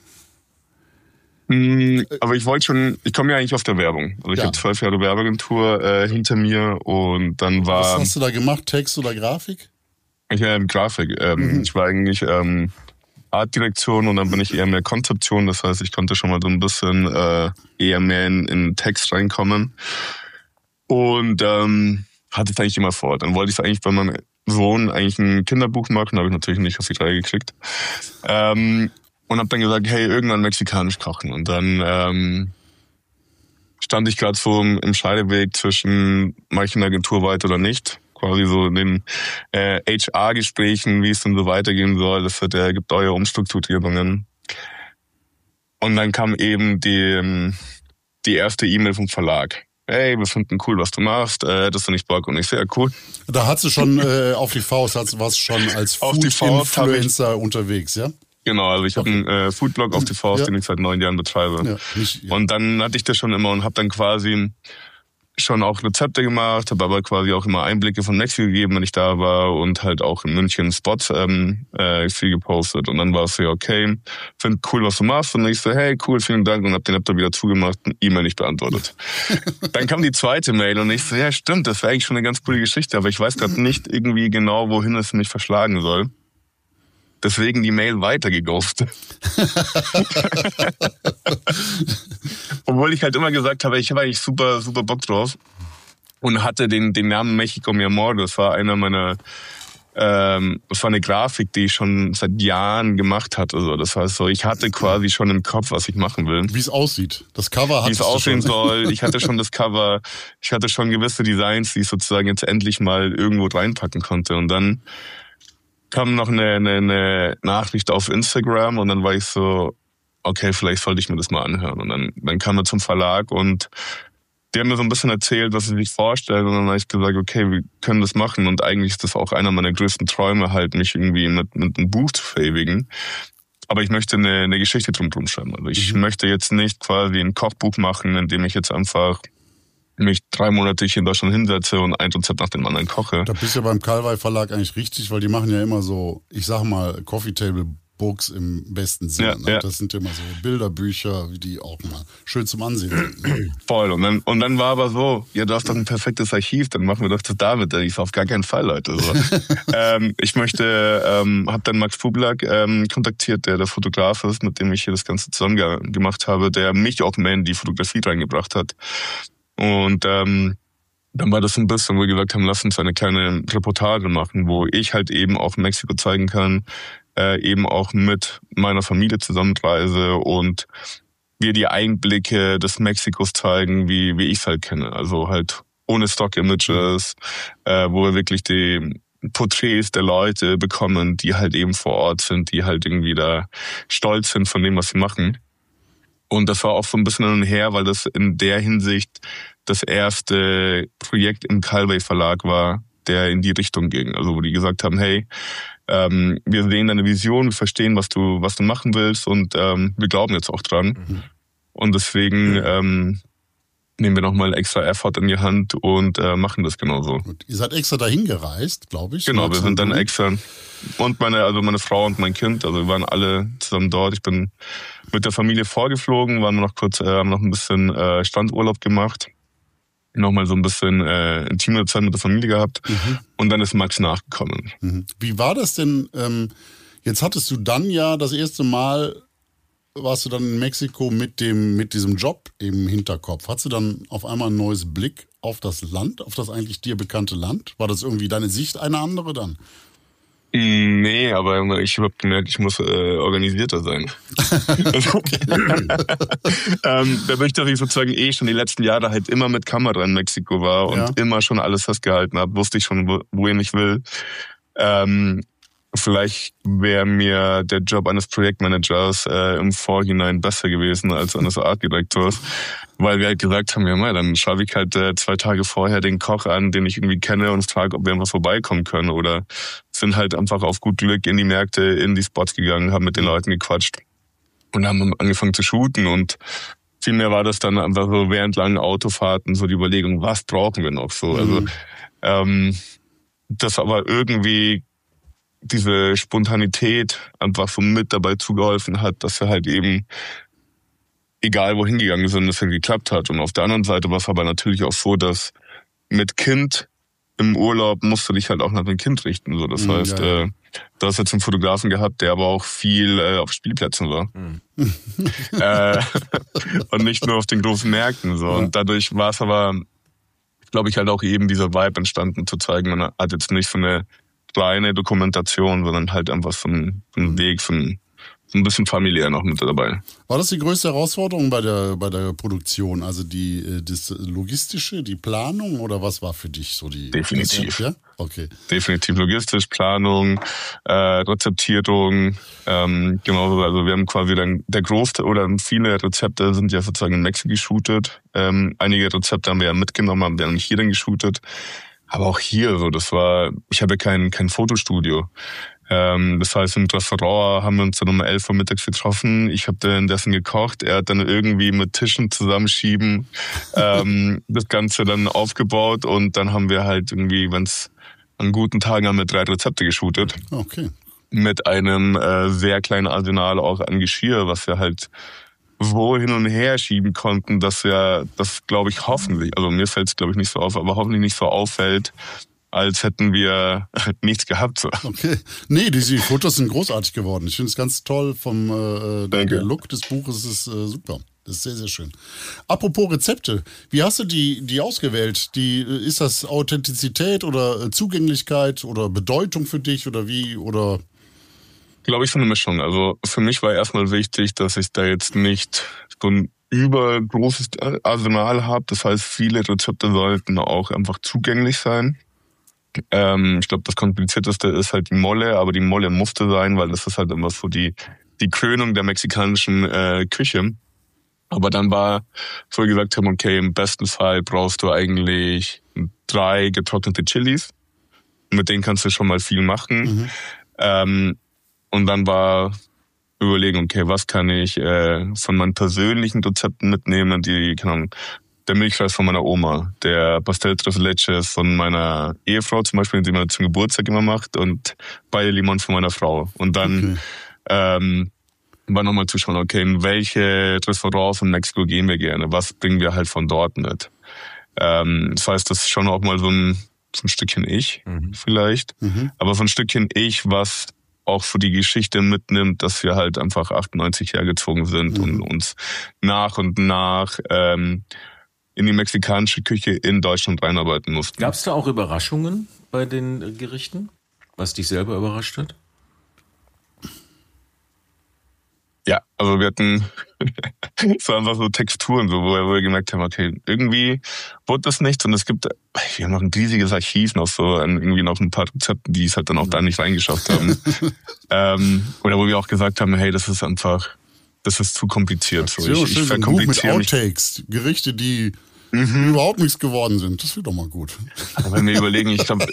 Aber ich komme ja eigentlich aus der Werbung. Also ich habe 12 Jahre Werbeagentur hinter mir und dann war... Was hast du da gemacht? Text oder Grafik? Ich Grafik. Ich war eigentlich Artdirektion und dann bin ich eher mehr Konzeption. Das heißt, ich konnte schon mal so ein bisschen eher mehr in Text reinkommen. Und hatte es eigentlich immer vor. Dann wollte ich eigentlich bei meinem Sohn eigentlich ein Kinderbuch machen, habe ich natürlich nicht auf die Reihe gekriegt. Und habe dann gesagt, hey, irgendwann mexikanisch kochen. Und dann stand ich gerade so im Scheideweg zwischen, mache ich eine Agentur weiter oder nicht. Quasi so in den HR-Gesprächen, wie es denn so weitergehen soll. Das gibt neue Umstrukturierungen. Und dann kam eben die erste E-Mail vom Verlag. Hey, wir finden cool, was du machst, hättest du nicht Bock? Und ich so, ja, cool. Da hast du schon auf die Faust, warst du schon als Food-Influencer unterwegs, ja? Genau, also ich habe einen Foodblog auf die Faust, den ich seit 9 Jahren betreibe. Ja, Und dann hatte ich das schon immer und habe dann quasi schon auch Rezepte gemacht, habe aber quasi auch immer Einblicke von Mexiko gegeben, wenn ich da war und halt auch in München Spots viel gepostet. Und dann war es so, okay, find cool, was du machst. Und ich so, hey, cool, vielen Dank und hab den Laptop wieder zugemacht und E-Mail nicht beantwortet. Dann kam die zweite Mail und ich so, ja stimmt, das wäre eigentlich schon eine ganz coole Geschichte, aber ich weiß gerade nicht irgendwie genau, wohin es mich verschlagen soll. Deswegen die Mail weitergeghostet. Obwohl ich halt immer gesagt habe, ich habe eigentlich super, super Bock drauf. Und hatte den Namen Mexico Mi Amor. Das war einer meiner, das war eine Grafik, die ich schon seit Jahren gemacht hatte. Also das heißt so, ich hatte quasi schon im Kopf, was ich machen will. Wie es aussieht. Das Cover hattest du schon. Wie es aussehen soll. Ich hatte schon das Cover. Ich hatte schon gewisse Designs, die ich sozusagen jetzt endlich mal irgendwo reinpacken konnte. Und dann kam noch eine Nachricht auf Instagram und dann war ich so, okay, vielleicht sollte ich mir das mal anhören. Und dann kam er zum Verlag und die haben mir so ein bisschen erzählt, was sie sich vorstellen. Und dann habe ich gesagt, okay, wir können das machen. Und eigentlich ist das auch einer meiner größten Träume, halt mich irgendwie mit einem Buch zu verewigen. Aber ich möchte eine Geschichte drum schreiben. Also ich möchte jetzt nicht quasi ein Kochbuch machen, in dem ich jetzt einfach mich 3 Monate hier in Deutschland hinsetze und ein Rezept nach dem anderen koche. Da bist du ja beim Kalwey Verlag eigentlich richtig, weil die machen ja immer so, ich sag mal, Coffee Table Books im besten Sinne. Ja, ne? ja. Das sind ja immer so Bilderbücher, die auch mal schön zum Ansehen sind. Voll. Und dann war aber so, ja, du hast doch ein perfektes Archiv, dann machen wir doch das damit. Ich so, auf gar keinen Fall, Leute. So. Ich habe dann Max Fublak kontaktiert, der Fotograf ist, mit dem ich hier das Ganze zusammen gemacht habe, der mich auch mehr in die Fotografie reingebracht hat. Und dann war das ein bisschen, wo wir gesagt haben, lass uns eine kleine Reportage machen, wo ich halt eben auch Mexiko zeigen kann, eben auch mit meiner Familie zusammenreise und wir die Einblicke des Mexikos zeigen, wie ich es halt kenne. Also halt ohne Stock-Images, wo wir wirklich die Porträts der Leute bekommen, die halt eben vor Ort sind, die halt irgendwie da stolz sind von dem, was sie machen. Und das war auch so ein bisschen hin und her, weil das in der Hinsicht das erste Projekt im Calvey Verlag war, der in die Richtung ging. Also wo die gesagt haben, hey, wir sehen deine Vision, wir verstehen, was du machen willst und wir glauben jetzt auch dran. Und deswegen nehmen wir nochmal extra Effort in die Hand und machen das genauso. Gut. Ihr seid extra dahin gereist, glaube ich. Genau, wir sind dann extra. Und meine Frau und mein Kind, also wir waren alle zusammen dort. Ich bin mit der Familie vorgeflogen, waren noch kurz, haben noch ein bisschen Strandurlaub gemacht. Nochmal so ein bisschen intime Zeit mit der Familie gehabt. Und dann ist Max nachgekommen. Wie war das denn? Jetzt hattest du dann ja das erste Mal, warst du dann in Mexiko mit diesem Job im Hinterkopf. Hattest du dann auf einmal einen neuen Blick auf das Land, auf das eigentlich dir bekannte Land? War das irgendwie deine Sicht eine andere dann? Nee, aber ich habe gemerkt, ich muss organisierter sein. Dadurch, dass ich sozusagen schon die letzten Jahre halt immer mit Kamera in Mexiko war und immer schon alles festgehalten habe, wusste ich schon, wohin ich will. Vielleicht wäre mir der Job eines Projektmanagers im Vorhinein besser gewesen als eines Artdirektors, weil wir halt gesagt haben, ja, dann schreibe ich halt 2 Tage vorher den Koch an, den ich irgendwie kenne und frage, ob wir einfach vorbeikommen können, oder sind halt einfach auf gut Glück in die Märkte, in die Spots gegangen, haben mit den Leuten gequatscht und haben angefangen zu shooten. Und vielmehr war das dann einfach so während langen Autofahrten so die Überlegung, was brauchen wir noch so. Also das aber irgendwie diese Spontanität einfach so mit dabei zugeholfen hat, dass wir halt eben, egal wohin gegangen sind, dass es geklappt hat. Und auf der anderen Seite war es aber natürlich auch so, dass mit Kind im Urlaub musst du dich halt auch nach dem Kind richten. So, das heißt, du hast jetzt einen Fotografen gehabt, der aber auch viel auf Spielplätzen war. Und nicht nur auf den großen Märkten. So. Und dadurch war es aber, glaube ich, halt auch eben dieser Vibe entstanden, zu zeigen, man hat jetzt nicht so eine kleine Dokumentation, sondern halt einfach so einen Weg, so ein bisschen familiär noch mit dabei. War das die größte Herausforderung bei der Produktion? Also das Logistische, die Planung, oder was war für dich so die... Definitiv. Ja? Okay. Definitiv logistisch, Planung, Rezeptierung, genauso. Also wir haben quasi dann der Großteil oder viele Rezepte sind ja sozusagen in Mexiko geshootet. Einige Rezepte haben wir ja mitgenommen, haben wir nicht hier dann geshootet. Aber auch hier so, ich habe kein Fotostudio. Das heißt, im Restaurant haben wir uns dann um 11 Uhr mittags getroffen. Ich habe währenddessen gekocht. Er hat dann irgendwie mit Tischen zusammenschieben das Ganze dann aufgebaut. Und dann haben wir halt irgendwie, wenn es an guten Tagen haben wir 3 Rezepte geshootet. Okay. Mit einem sehr kleinen Arsenal auch an Geschirr, was wir halt so hin und her schieben konnten, dass das glaube ich hoffentlich, also mir fällt es glaube ich nicht so auf, aber hoffentlich nicht so auffällt, als hätten wir nichts gehabt. So. Okay. Nee, die Fotos sind großartig geworden. Ich finde es ganz toll der Look des Buches ist super. Das ist sehr, sehr schön. Apropos Rezepte, wie hast du die ausgewählt? Ist das Authentizität oder Zugänglichkeit oder Bedeutung für dich oder wie, oder... Glaube ich, so eine Mischung. Also für mich war erstmal wichtig, dass ich da jetzt nicht so ein übergroßes Arsenal habe. Das heißt, viele Rezepte sollten auch einfach zugänglich sein. Ich glaube, das Komplizierteste ist halt die Mole, aber die Mole musste sein, weil das ist halt immer so die Krönung der mexikanischen Küche. Aber dann war, so wie gesagt haben, okay, im besten Fall brauchst du eigentlich 3 getrocknete Chilis. Mit denen kannst du schon mal viel machen. Und dann war Überlegen, okay, was kann ich von meinen persönlichen Rezepten mitnehmen, der Milchreis von meiner Oma, der Pastel Tres Leches von meiner Ehefrau zum Beispiel, den man zum Geburtstag immer macht, und Baile Limon von meiner Frau. Und dann war nochmal zu schauen, okay, in welche Restaurants in Mexiko gehen wir gerne, was bringen wir halt von dort mit. Das heißt, das ist schon auch mal so ein Stückchen Ich vielleicht, aber so ein Stückchen Ich, was auch für die Geschichte mitnimmt, dass wir halt einfach 98 hergezogen sind und uns nach und nach in die mexikanische Küche in Deutschland reinarbeiten mussten. Gab es da auch Überraschungen bei den Gerichten, was dich selber überrascht hat? Ja, also wir hatten so einfach so Texturen, so, wo wir gemerkt haben, okay, irgendwie wurde das nichts, und wir haben noch ein riesiges Archiv noch so, irgendwie noch ein paar Rezepte, die es halt dann auch da nicht reingeschafft haben. Oder wo wir auch gesagt haben, hey, das ist einfach das ist zu kompliziert. So, ich verkompliziere mit Outtakes, Gerichte, die überhaupt nichts geworden sind. Das wird doch mal gut. Aber wenn wir überlegen, ich glaube,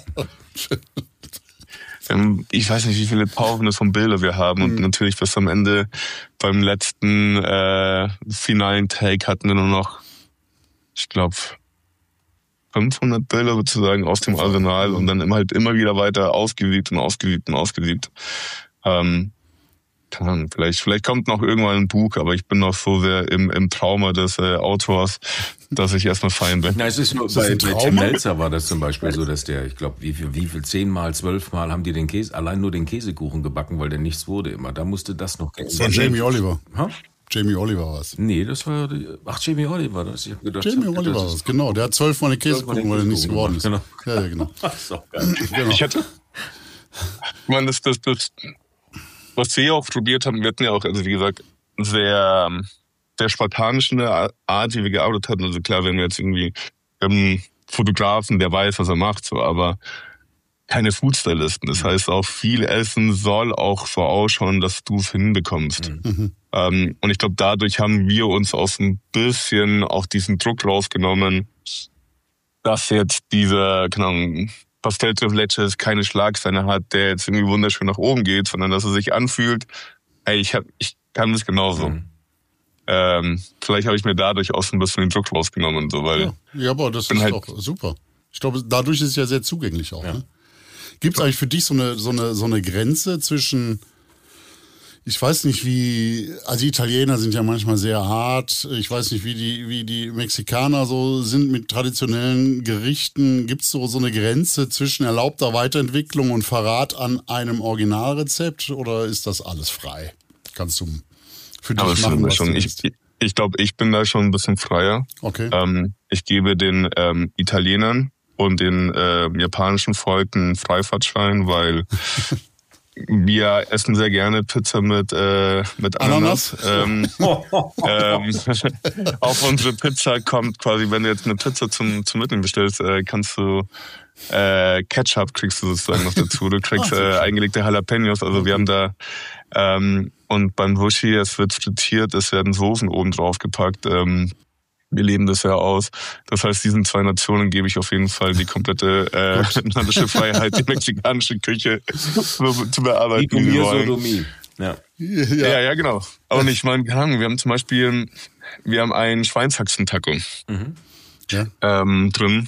ich weiß nicht, wie viele Tausende von Bilder wir haben und natürlich bis am Ende beim letzten finalen Take hatten wir nur noch, ich glaube, 500 Bilder sozusagen aus dem Arsenal und dann immer wieder weiter ausgesiebt. Vielleicht kommt noch irgendwann ein Buch, aber ich bin noch so sehr im Trauma des Autors, dass ich erstmal fein bin. Na, es ist nur bei Tim Melzer war das zum Beispiel so, dass der, ich glaube, wie viel 10-mal, 12-mal haben die allein nur den Käsekuchen gebacken, weil der nichts wurde immer. Da musste das noch gehen. Das war Jamie Oliver. Jamie Oliver war es. Nee, das war, Jamie Oliver das. Ich hab gedacht, Jamie Oliver war es, genau. Der hat 12-mal den Käsekuchen, weil er nichts geworden ist. Genau. Ja, genau. Das ist auch geil. Genau. Was wir auch probiert haben, wir hatten ja auch, also wie gesagt, sehr spartanische Art, wie wir gearbeitet hatten. Also klar, wenn wir jetzt irgendwie Fotografen, der weiß, was er macht, so, aber keine Foodstylisten. Das heißt, auch viel Essen soll auch so ausschauen, dass du es hinbekommst. Und ich glaube, dadurch haben wir uns auch ein bisschen auch diesen Druck rausgenommen, dass jetzt dieser, keine Ahnung, Pastelltriffletches keine Schlagseine hat, der jetzt irgendwie wunderschön nach oben geht, sondern dass er sich anfühlt, hey, ich kann das genauso. Vielleicht habe ich mir dadurch auch so ein bisschen den Druck rausgenommen. So, weil ja, aber das ist auch super. Ich glaube, dadurch ist es ja sehr zugänglich auch. Ja. Ne? Gibt es eigentlich für dich so eine Grenze zwischen, ich weiß nicht also die Italiener sind ja manchmal sehr hart, ich weiß nicht, wie die Mexikaner so sind mit traditionellen Gerichten. Gibt es so eine Grenze zwischen erlaubter Weiterentwicklung und Verrat an einem Originalrezept oder ist das alles frei? Kannst du für dich machen, was du willst? Ich glaube, ich bin da schon ein bisschen freier. Okay. Ich gebe den Italienern und den japanischen Volk einen Freifahrtschein, auf unsere Pizza kommt quasi, wenn du jetzt eine Pizza zum Mitnehmen bestellst, kannst du Ketchup kriegst du sozusagen noch dazu. Du kriegst eingelegte Jalapenos. Also wir haben da und beim Sushi, es wird frittiert, es werden Soßen oben drauf gepackt. Wir leben das ja aus. Das heißt, diesen 2 Nationen gebe ich auf jeden Fall die komplette nationalische Freiheit, die mexikanische Küche zu bearbeiten. Die Sodomie. Ja, genau. Aber ich meine, wir haben zum Beispiel, einen Schweinshaxen-Taco drin,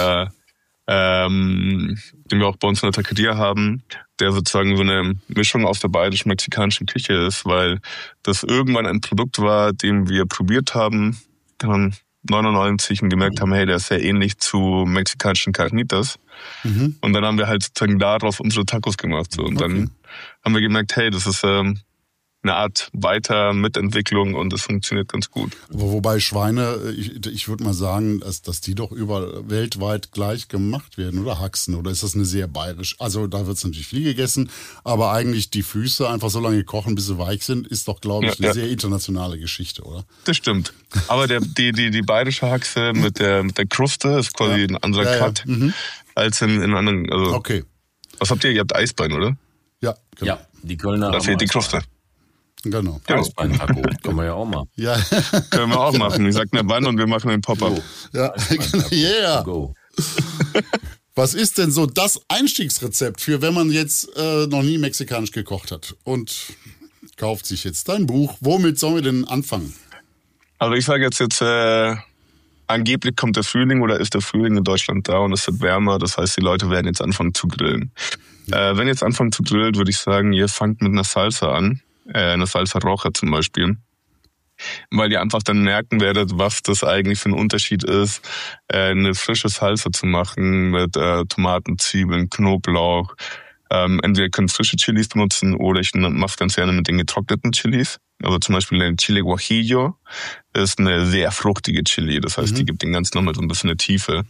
den wir auch bei uns in der Taqueria haben, der sozusagen so eine Mischung aus der bayerisch-mexikanischen Küche ist, weil das irgendwann ein Produkt war, den wir probiert haben, dann 99 und gemerkt haben, hey, der ist sehr ähnlich zu mexikanischen Carnitas. Und dann haben wir halt sozusagen darauf unsere Tacos gemacht. So. Und dann haben wir gemerkt, hey, das ist eine Art Weitermitentwicklung und das funktioniert ganz gut. Wobei Schweine, ich würde mal sagen, dass die doch überall weltweit gleich gemacht werden, oder Haxen, oder ist das eine sehr bayerisch? Also da wird es natürlich viel gegessen, aber eigentlich die Füße einfach so lange kochen, bis sie weich sind, ist doch, glaube ich, eine sehr internationale Geschichte, oder? Das stimmt. Aber die bayerische Haxe mit der Kruste ist quasi ein anderer Cut als in anderen. Also, okay. Was habt ihr? Ihr habt Eisbein, oder? Ja, genau. Ja, die Kölner. Da fehlt die Kruste. Genau. Eisbein-Taco, können wir ja auch machen. Ja. Können wir auch machen. Ich sag eine Wann und wir machen einen Pop-Up. Ja, yeah. Was ist denn so das Einstiegsrezept für, wenn man jetzt noch nie mexikanisch gekocht hat und kauft sich jetzt dein Buch? Womit sollen wir denn anfangen? Also ich sage jetzt angeblich kommt der Frühling oder ist der Frühling in Deutschland da und es wird wärmer. Das heißt, die Leute werden jetzt anfangen zu grillen. Wenn ihr jetzt anfangen zu grillen, würde ich sagen, ihr fangt mit einer Salsa an. Eine Salsa Roja zum Beispiel. Weil ihr einfach dann merken werdet, was das eigentlich für ein Unterschied ist, eine frische Salsa zu machen mit Tomaten, Zwiebeln, Knoblauch. Entweder ihr könnt frische Chilis benutzen oder ich mache ganz gerne mit den getrockneten Chilis. Also zum Beispiel ein Chile Guajillo ist eine sehr fruchtige Chili. Das heißt, die gibt den Ganzen nochmal so ein bisschen eine Tiefe.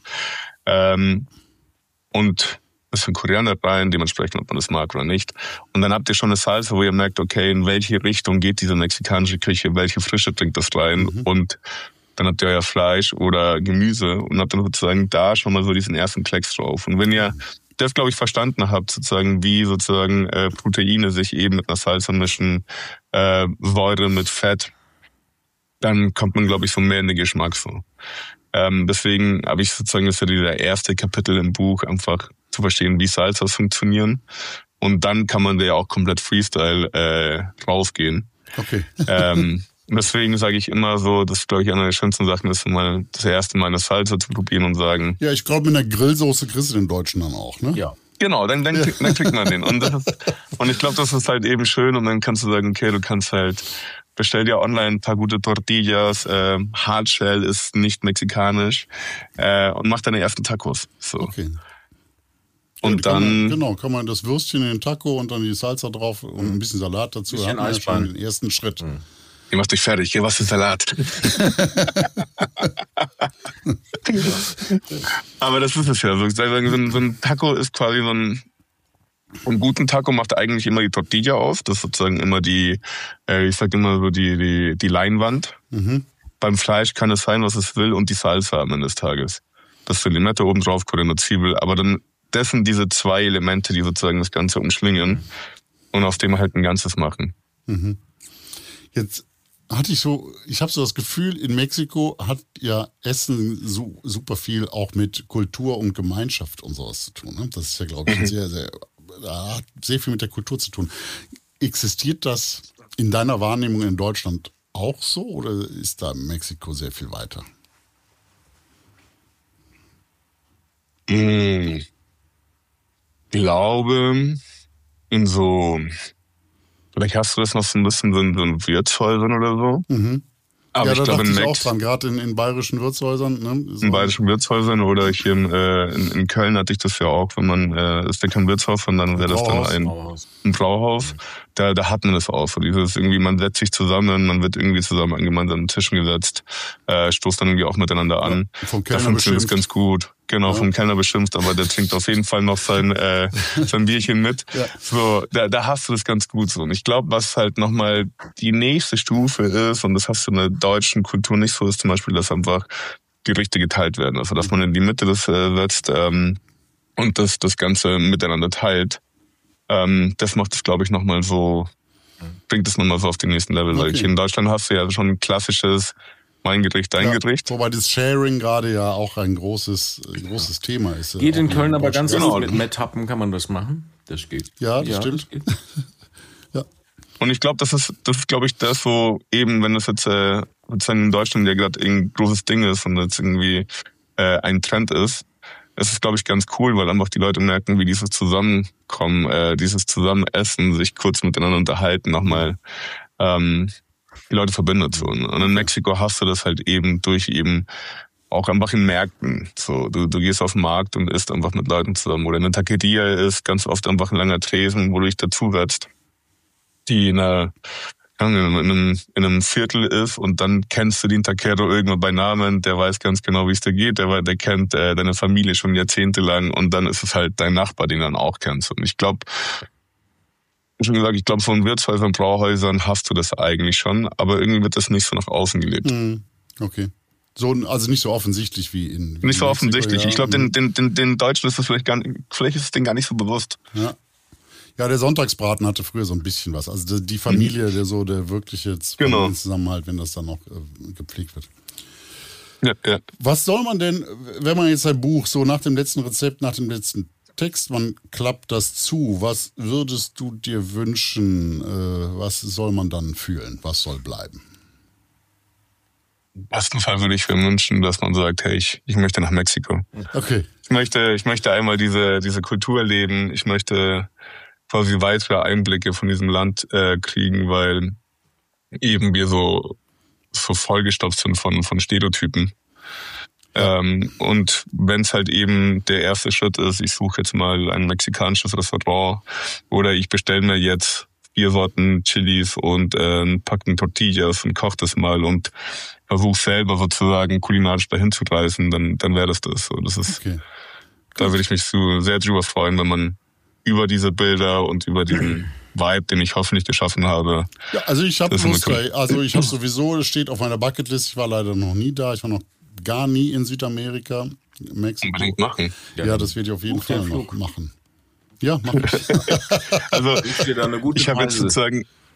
Und ein bisschen Koriander rein, dementsprechend, ob man das mag oder nicht. Und dann habt ihr schon eine Salsa, wo ihr merkt, okay, in welche Richtung geht diese mexikanische Küche, welche Frische bringt das rein und dann habt ihr euer Fleisch oder Gemüse und habt dann sozusagen da schon mal so diesen ersten Klecks drauf. Und wenn ihr das, glaube ich, verstanden habt, sozusagen, wie sozusagen Proteine sich eben mit einer Salsa mischen, Säure mit Fett, dann kommt man, glaube ich, so mehr in den Geschmack so. Deswegen habe ich sozusagen, das ist ja dieser erste Kapitel im Buch, einfach zu verstehen, wie Salsas funktionieren. Und dann kann man da ja auch komplett Freestyle rausgehen. Okay. Deswegen sage ich immer so, das ist, glaube ich, eine der schönsten Sachen ist, mal das erste Mal eine Salsa zu probieren und sagen. Ja, ich glaube, mit einer Grillsoße kriegst du den Deutschen dann auch, ne? Ja. Genau, dann kriegt man den. Und ich glaube, das ist halt eben schön. Und dann kannst du sagen, okay, du kannst halt, bestell dir online ein paar gute Tortillas, Hardshell ist nicht mexikanisch, und mach deine ersten Tacos. So. Okay. Und dann... kann man das Würstchen in den Taco und dann die Salsa drauf und ein bisschen Salat dazu. Bisschen Da hat man ja schon Eisbein. den ersten Schritt. Ihr macht dich fertig, hier was für Salat. Aber das ist es ja. So ein Taco ist quasi so ein guten Taco macht eigentlich immer die Tortilla aus. Das ist sozusagen immer die, ich sag immer so die Leinwand. Mhm. Beim Fleisch kann es sein, was es will, und die Salsa am Ende des Tages. Das ist Limette oben drauf, Koriander, Zwiebel. Aber dann, das sind diese zwei Elemente, die sozusagen das Ganze umschlingen und aus dem halt ein Ganzes machen. Mhm. Jetzt ich habe so das Gefühl, in Mexiko hat ja Essen so super viel auch mit Kultur und Gemeinschaft und sowas zu tun. Ne? Das ist ja, glaube ich, hat sehr viel mit der Kultur zu tun. Existiert das in deiner Wahrnehmung in Deutschland auch so oder ist da Mexiko sehr viel weiter? Ich glaube, in so... Vielleicht hast du das noch so ein bisschen so in Wirtshäusern oder so. Mhm. Aber ja, ich da glaube, dachte ich auch dran, gerade in bayerischen Wirtshäusern. Ne? So. In bayerischen Wirtshäusern oder hier in Köln hatte ich das ja auch, wenn man, ist ja kein Wirtshaus, sondern wäre das dann ein Brauhaus. Da hat man das auch. So dieses irgendwie, man setzt sich zusammen, man wird irgendwie zusammen an gemeinsamen Tischen gesetzt, stoßt dann irgendwie auch miteinander an. Ja, vom Da Kellner funktioniert es ganz gut. Genau, ja. vom Kellner beschimpft, aber der trinkt auf jeden Fall noch sein Bierchen mit. Ja. So, da hast du das ganz gut so. Und ich glaube, was halt nochmal die nächste Stufe ist, und das hast du in der deutschen Kultur nicht so, ist zum Beispiel, dass einfach Gerichte geteilt werden. Also, dass man in die Mitte das setzt und das Ganze miteinander teilt. Das macht es, glaube ich, nochmal so, bringt es nochmal so auf den nächsten Level. Weil Okay. hier in Deutschland hast du ja schon ein klassisches mein Gericht, dein Gericht. Wobei das Sharing gerade ja auch ein großes Thema ist. Geht in auch Köln aber ganz Deutschland. gut. Mit Methappen kann man das machen. Das geht. Ja, das stimmt. geht. Ja. Und ich glaube, das ist, glaube ich, das, wo eben, wenn das jetzt sozusagen in Deutschland ja gerade ein großes Ding ist und jetzt irgendwie ein Trend ist, es ist, glaube ich, ganz cool, weil einfach die Leute merken, wie dieses Zusammenkommen, dieses Zusammenessen, sich kurz miteinander unterhalten, nochmal die Leute verbindet so. Und in Mexiko hast du das halt eben durch eben auch einfach in Märkten. So, du gehst auf den Markt und isst einfach mit Leuten zusammen. Oder eine Taqueria ist ganz oft einfach ein langer Tresen, wo du dich dazu setzt, die in einem Viertel ist, und dann kennst du den Taquero irgendwann bei Namen, der weiß ganz genau, wie es dir geht, der kennt deine Familie schon jahrzehntelang, und dann ist es halt dein Nachbar, den du dann auch kennst. Und ich glaube, schon gesagt, ich glaube, so in Wirtshäusern, Brauhäusern hast du das eigentlich schon, aber irgendwie wird das nicht so nach außen gelebt. Okay. Also nicht so offensichtlich wie in Nicht so Mexiko, offensichtlich. ja. Ich glaube, den Deutschen ist das vielleicht ist es denen gar nicht so bewusst. Ja. Ja, der Sonntagsbraten hatte früher so ein bisschen was. Also die Familie, der wirklich jetzt Zusammenhalt, wenn das dann noch gepflegt wird. Ja. Was soll man denn, wenn man jetzt ein Buch so nach dem letzten Rezept, nach dem letzten Text, man klappt das zu, was würdest du dir wünschen, was soll man dann fühlen, was soll bleiben? Im besten Fall würde ich mir wünschen, dass man sagt, hey, ich möchte nach Mexiko. Okay. Ich möchte einmal diese Kultur erleben. Ich möchte quasi weitere Einblicke von diesem Land kriegen, weil eben wir so vollgestopft sind von Stereotypen. Und wenn es halt eben der erste Schritt ist, ich suche jetzt mal ein mexikanisches Restaurant oder ich bestelle mir jetzt 4 Sorten Chilis und ein Packen Tortillas und koche das mal und versuche selber sozusagen kulinarisch dahin zu reisen, dann wäre das. So, das ist, Okay. Da würde ich mich so sehr drüber freuen, wenn man über diese Bilder und über diesen Vibe, den ich hoffentlich geschaffen habe. Ja, also ich habe Das ist Lust, eine- also ich habe sowieso, es steht auf meiner Bucketlist, ich war leider noch nie da, ich war noch gar nie in Südamerika, Mexiko. Unbedingt machen. Ja, das werde ich auf jeden Buch den Fall noch Flug. machen. Ja, mach ich. Also Ich dir da eine gute ich habe jetzt Preise. sozusagen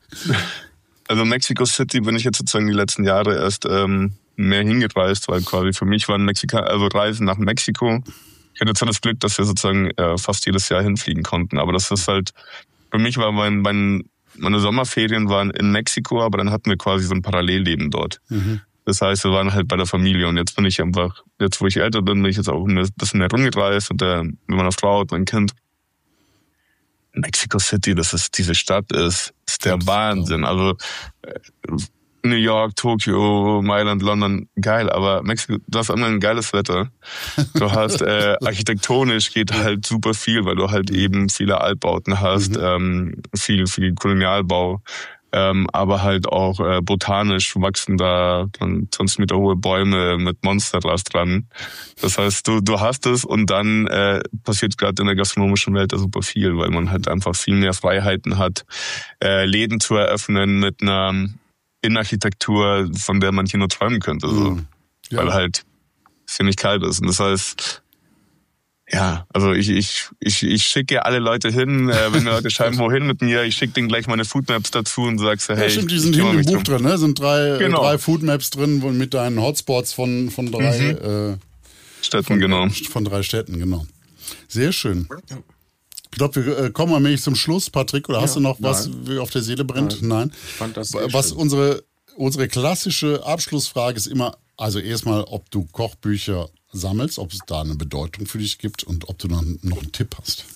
Also Mexico City bin ich jetzt sozusagen die letzten Jahre erst mehr hingereist, weil quasi für mich waren Reisen nach Mexiko. Ich hatte zwar das Glück, dass wir sozusagen fast jedes Jahr hinfliegen konnten, aber das ist halt, für mich war meine Sommerferien waren in Mexiko, aber dann hatten wir quasi so ein Parallelleben dort. Mhm. Das heißt, wir waren halt bei der Familie und jetzt bin ich einfach, jetzt wo ich älter bin ich jetzt auch ein bisschen mehr rumgereist und mit meiner Frau und mein Kind. Mexico City, diese Stadt ist der Wahnsinn. Also New York, Tokio, Mailand, London, geil, aber Mexiko, du hast immer ein geiles Wetter. Du hast architektonisch geht halt super viel, weil du halt eben viele Altbauten hast, viel Kolonialbau, aber halt auch botanisch wachsen da 20 Meter hohe Bäume mit Monstergras dran. Das heißt, du hast es und dann passiert gerade in der gastronomischen Welt da super viel, weil man halt einfach viel mehr Freiheiten hat, Läden zu eröffnen mit einer Innenarchitektur, von der man hier nur träumen könnte. So. Ja. Weil halt ziemlich kalt ist. Und das heißt, ja, also ich schicke alle Leute hin, wenn mir Leute schreiben, wohin mit mir, ich schicke denen gleich meine Foodmaps dazu und sagst, hey, ja, stimmt, die sind hinten im Buch drin, ne? Sind drei Foodmaps drin mit deinen Hotspots von drei Städten, genau. Von 3 Städten, genau. Sehr schön. Ich glaube, wir kommen allmählich zum Schluss, Patrick. Oder hast du noch was auf der Seele brennt? Nein. Ich fand das was unsere klassische Abschlussfrage ist immer, also erstmal, ob du Kochbücher sammelst, ob es da eine Bedeutung für dich gibt und ob du noch einen Tipp hast.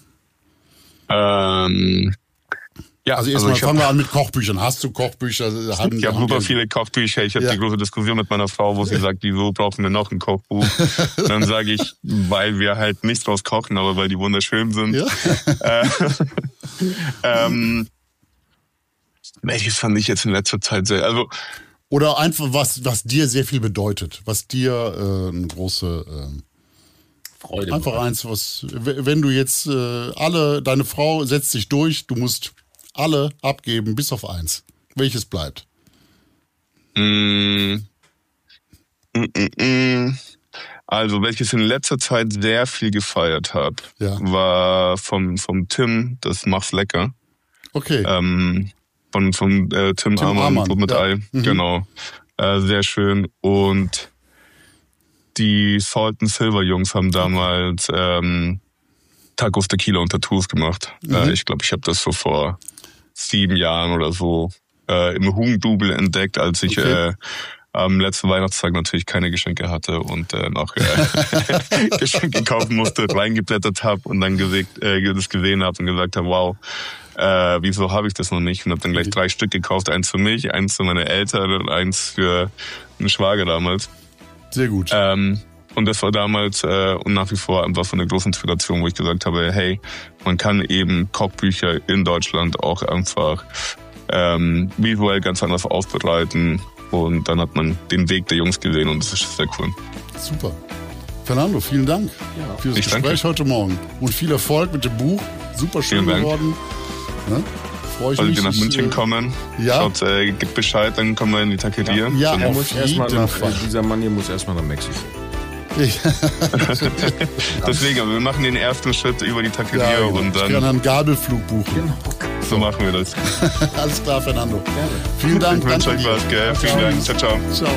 Ja, also erstmal fangen wir an mit Kochbüchern. Hast du Kochbücher? Ich habe super viele Kochbücher. Ich habe die große Diskussion mit meiner Frau, wo sie sagt, wieso brauchen wir noch ein Kochbuch? Dann sage ich, weil wir halt nicht draus kochen, aber weil die wunderschön sind. Ja. Welches fand ich jetzt in letzter Zeit sehr... Oder einfach was dir sehr viel bedeutet, was dir eine große Freude einfach macht. Eins, was, wenn du jetzt deine Frau setzt sich durch, du musst alle abgeben, bis auf eins. Welches bleibt? Also, welches in letzter Zeit sehr viel gefeiert habe, war vom Tim, das Mach's lecker. Okay. Von Tim Amann, Brot mit Ei. Genau. Sehr schön. Und die Salt and Silver Jungs haben damals Tacos, Tequila und Tattoos gemacht. Ich glaube, ich habe das so vor 7 Jahren oder so im Hugendubel entdeckt, als ich am letzten Weihnachtstag natürlich keine Geschenke hatte und noch Geschenke kaufen musste, reingeblättert habe und dann das gesehen habe und gesagt habe, wow, wieso habe ich das noch nicht? Und habe dann gleich 3 Stück gekauft, eins für mich, eins für meine Eltern und eins für einen Schwager damals. Sehr gut. Und das war damals und nach wie vor einfach so eine große Inspiration, wo ich gesagt habe, hey, man kann eben Kochbücher in Deutschland auch einfach visuell ganz anders aufbereiten. Und dann hat man den Weg der Jungs gesehen und das ist sehr cool. Super. Fernando, vielen Dank für das Gespräch heute Morgen. Und viel Erfolg mit dem Buch. Super schön geworden. Ne? Freue ich mich. Solltet ihr nach München kommen, schaut, gibt Bescheid, dann kommen wir in die Taqueria. Ja, er muss dieser Mann hier muss erstmal nach Mexiko. Deswegen, aber wir machen den ersten Schritt über die Taqueria und dann... Ich kann einen Gabelflug buchen. Genau. So machen wir das. Alles klar, Fernando. Gerne. Vielen Dank. Ich wünsche euch was, gell? Vielen Dank. Ciao, ciao. Ciao.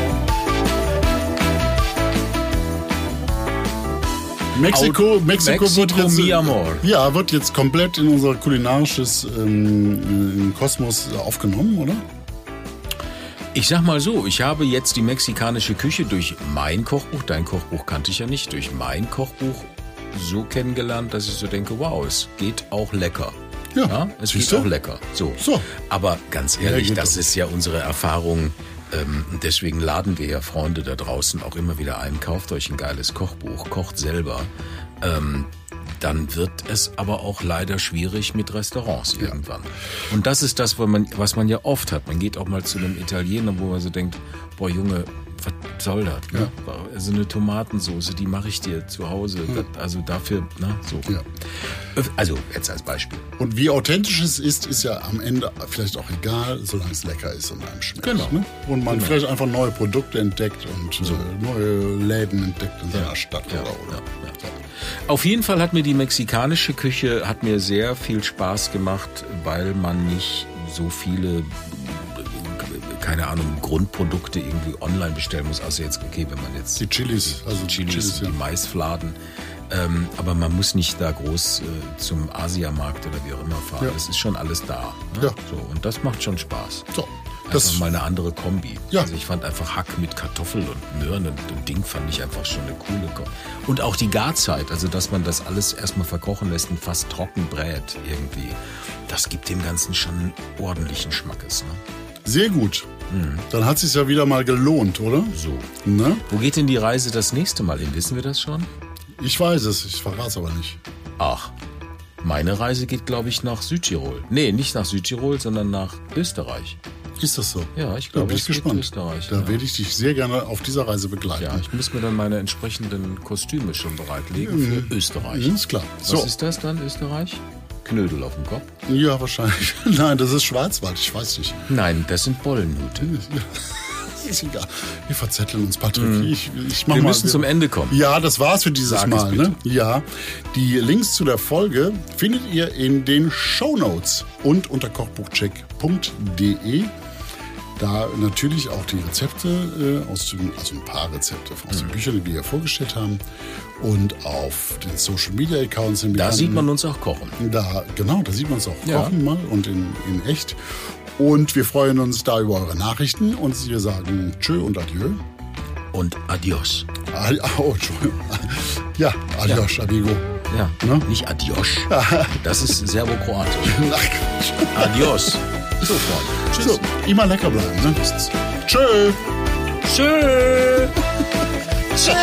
Mexiko wird jetzt, mi amor. Ja, wird jetzt komplett in unser kulinarisches Kosmos aufgenommen, oder? Ich sag mal so, ich habe jetzt die mexikanische Küche durch mein Kochbuch, dein Kochbuch kannte ich ja nicht, durch mein Kochbuch so kennengelernt, dass ich so denke, wow, es geht auch lecker. Ja, es geht auch lecker. So. Aber ganz ehrlich, das ist ja unsere Erfahrung. Deswegen laden wir ja Freunde da draußen auch immer wieder ein. Kauft euch ein geiles Kochbuch, kocht selber. Dann wird es aber auch leider schwierig mit Restaurants irgendwann. Und das ist das, was man ja oft hat. Man geht auch mal zu einem Italiener, wo man so denkt, boah Junge, was soll das? Ne? Also eine Tomatensoße, die mache ich dir zu Hause. Also dafür, so. Ja. Also jetzt als Beispiel. Und wie authentisch es ist ja am Ende vielleicht auch egal, solange es lecker ist und einem schmeckt. Genau. Ne? Und man vielleicht einfach neue Produkte entdeckt und neue Läden entdeckt in seiner Stadt. Ja. Auf jeden Fall hat mir die mexikanische Küche sehr viel Spaß gemacht, weil man nicht so viele, keine Ahnung, Grundprodukte irgendwie online bestellen muss. Also jetzt, okay, wenn man jetzt... Die Chilis, also Chilis, ja. die Maisfladen. Aber man muss nicht da groß zum Asiamarkt oder wie auch immer fahren. Es ist schon alles da. Ne? Ja. So, und das macht schon Spaß. So. Einfach mal eine andere Kombi. Ja. Also ich fand einfach Hack mit Kartoffeln und Möhren und Ding fand ich einfach schon eine coole Kombi. Und auch die Garzeit, also dass man das alles erstmal verkochen lässt und fast trocken brät irgendwie, das gibt dem Ganzen schon einen ordentlichen Schmackes. Ne? Sehr gut. Dann hat es sich ja wieder mal gelohnt, oder? So. Ne? Wo geht denn die Reise das nächste Mal hin? Wissen wir das schon? Ich weiß es, ich verrate es aber nicht. Ach, meine Reise geht, glaube ich, nach Südtirol. Nee, nicht nach Südtirol, sondern nach Österreich. Ist das so? Ja, ich glaube, da bin ich gespannt. Österreich. Da werde ich dich sehr gerne auf dieser Reise begleiten. Ja, ich muss mir dann meine entsprechenden Kostüme schon bereitlegen für Österreich. Ist klar. So. Was ist das dann, Österreich? Knödel auf dem Kopf? Ja, wahrscheinlich. Nein, das ist Schwarzwald, ich weiß nicht. Nein, das sind Bollenhute. Ist egal. Wir verzetteln uns, Patrick. Ich mach Wir mal, müssen zum Ende kommen. Ja, das war's für dieses Sag es Mal. bitte. Ne? Ja, die Links zu der Folge findet ihr in den Shownotes und unter kochbuchcheck.de. Da natürlich auch die Rezepte, also ein paar Rezepte aus den Büchern, die wir hier vorgestellt haben. Und auf den Social Media Accounts. Da sieht man uns auch kochen. Da sieht man uns auch Ja. kochen mal und in echt. Und wir freuen uns da über eure Nachrichten und wir sagen Tschö und Adieu. Und adios. Oh, Entschuldigung. Ja, adios, amigo. Ja, Ne? nicht adios. Das ist Serbokroatisch. Ach, Quatsch. Adios. Sofort. Tschüss. So, immer lecker bleiben, ne? Tschö. Tschö. Tschö.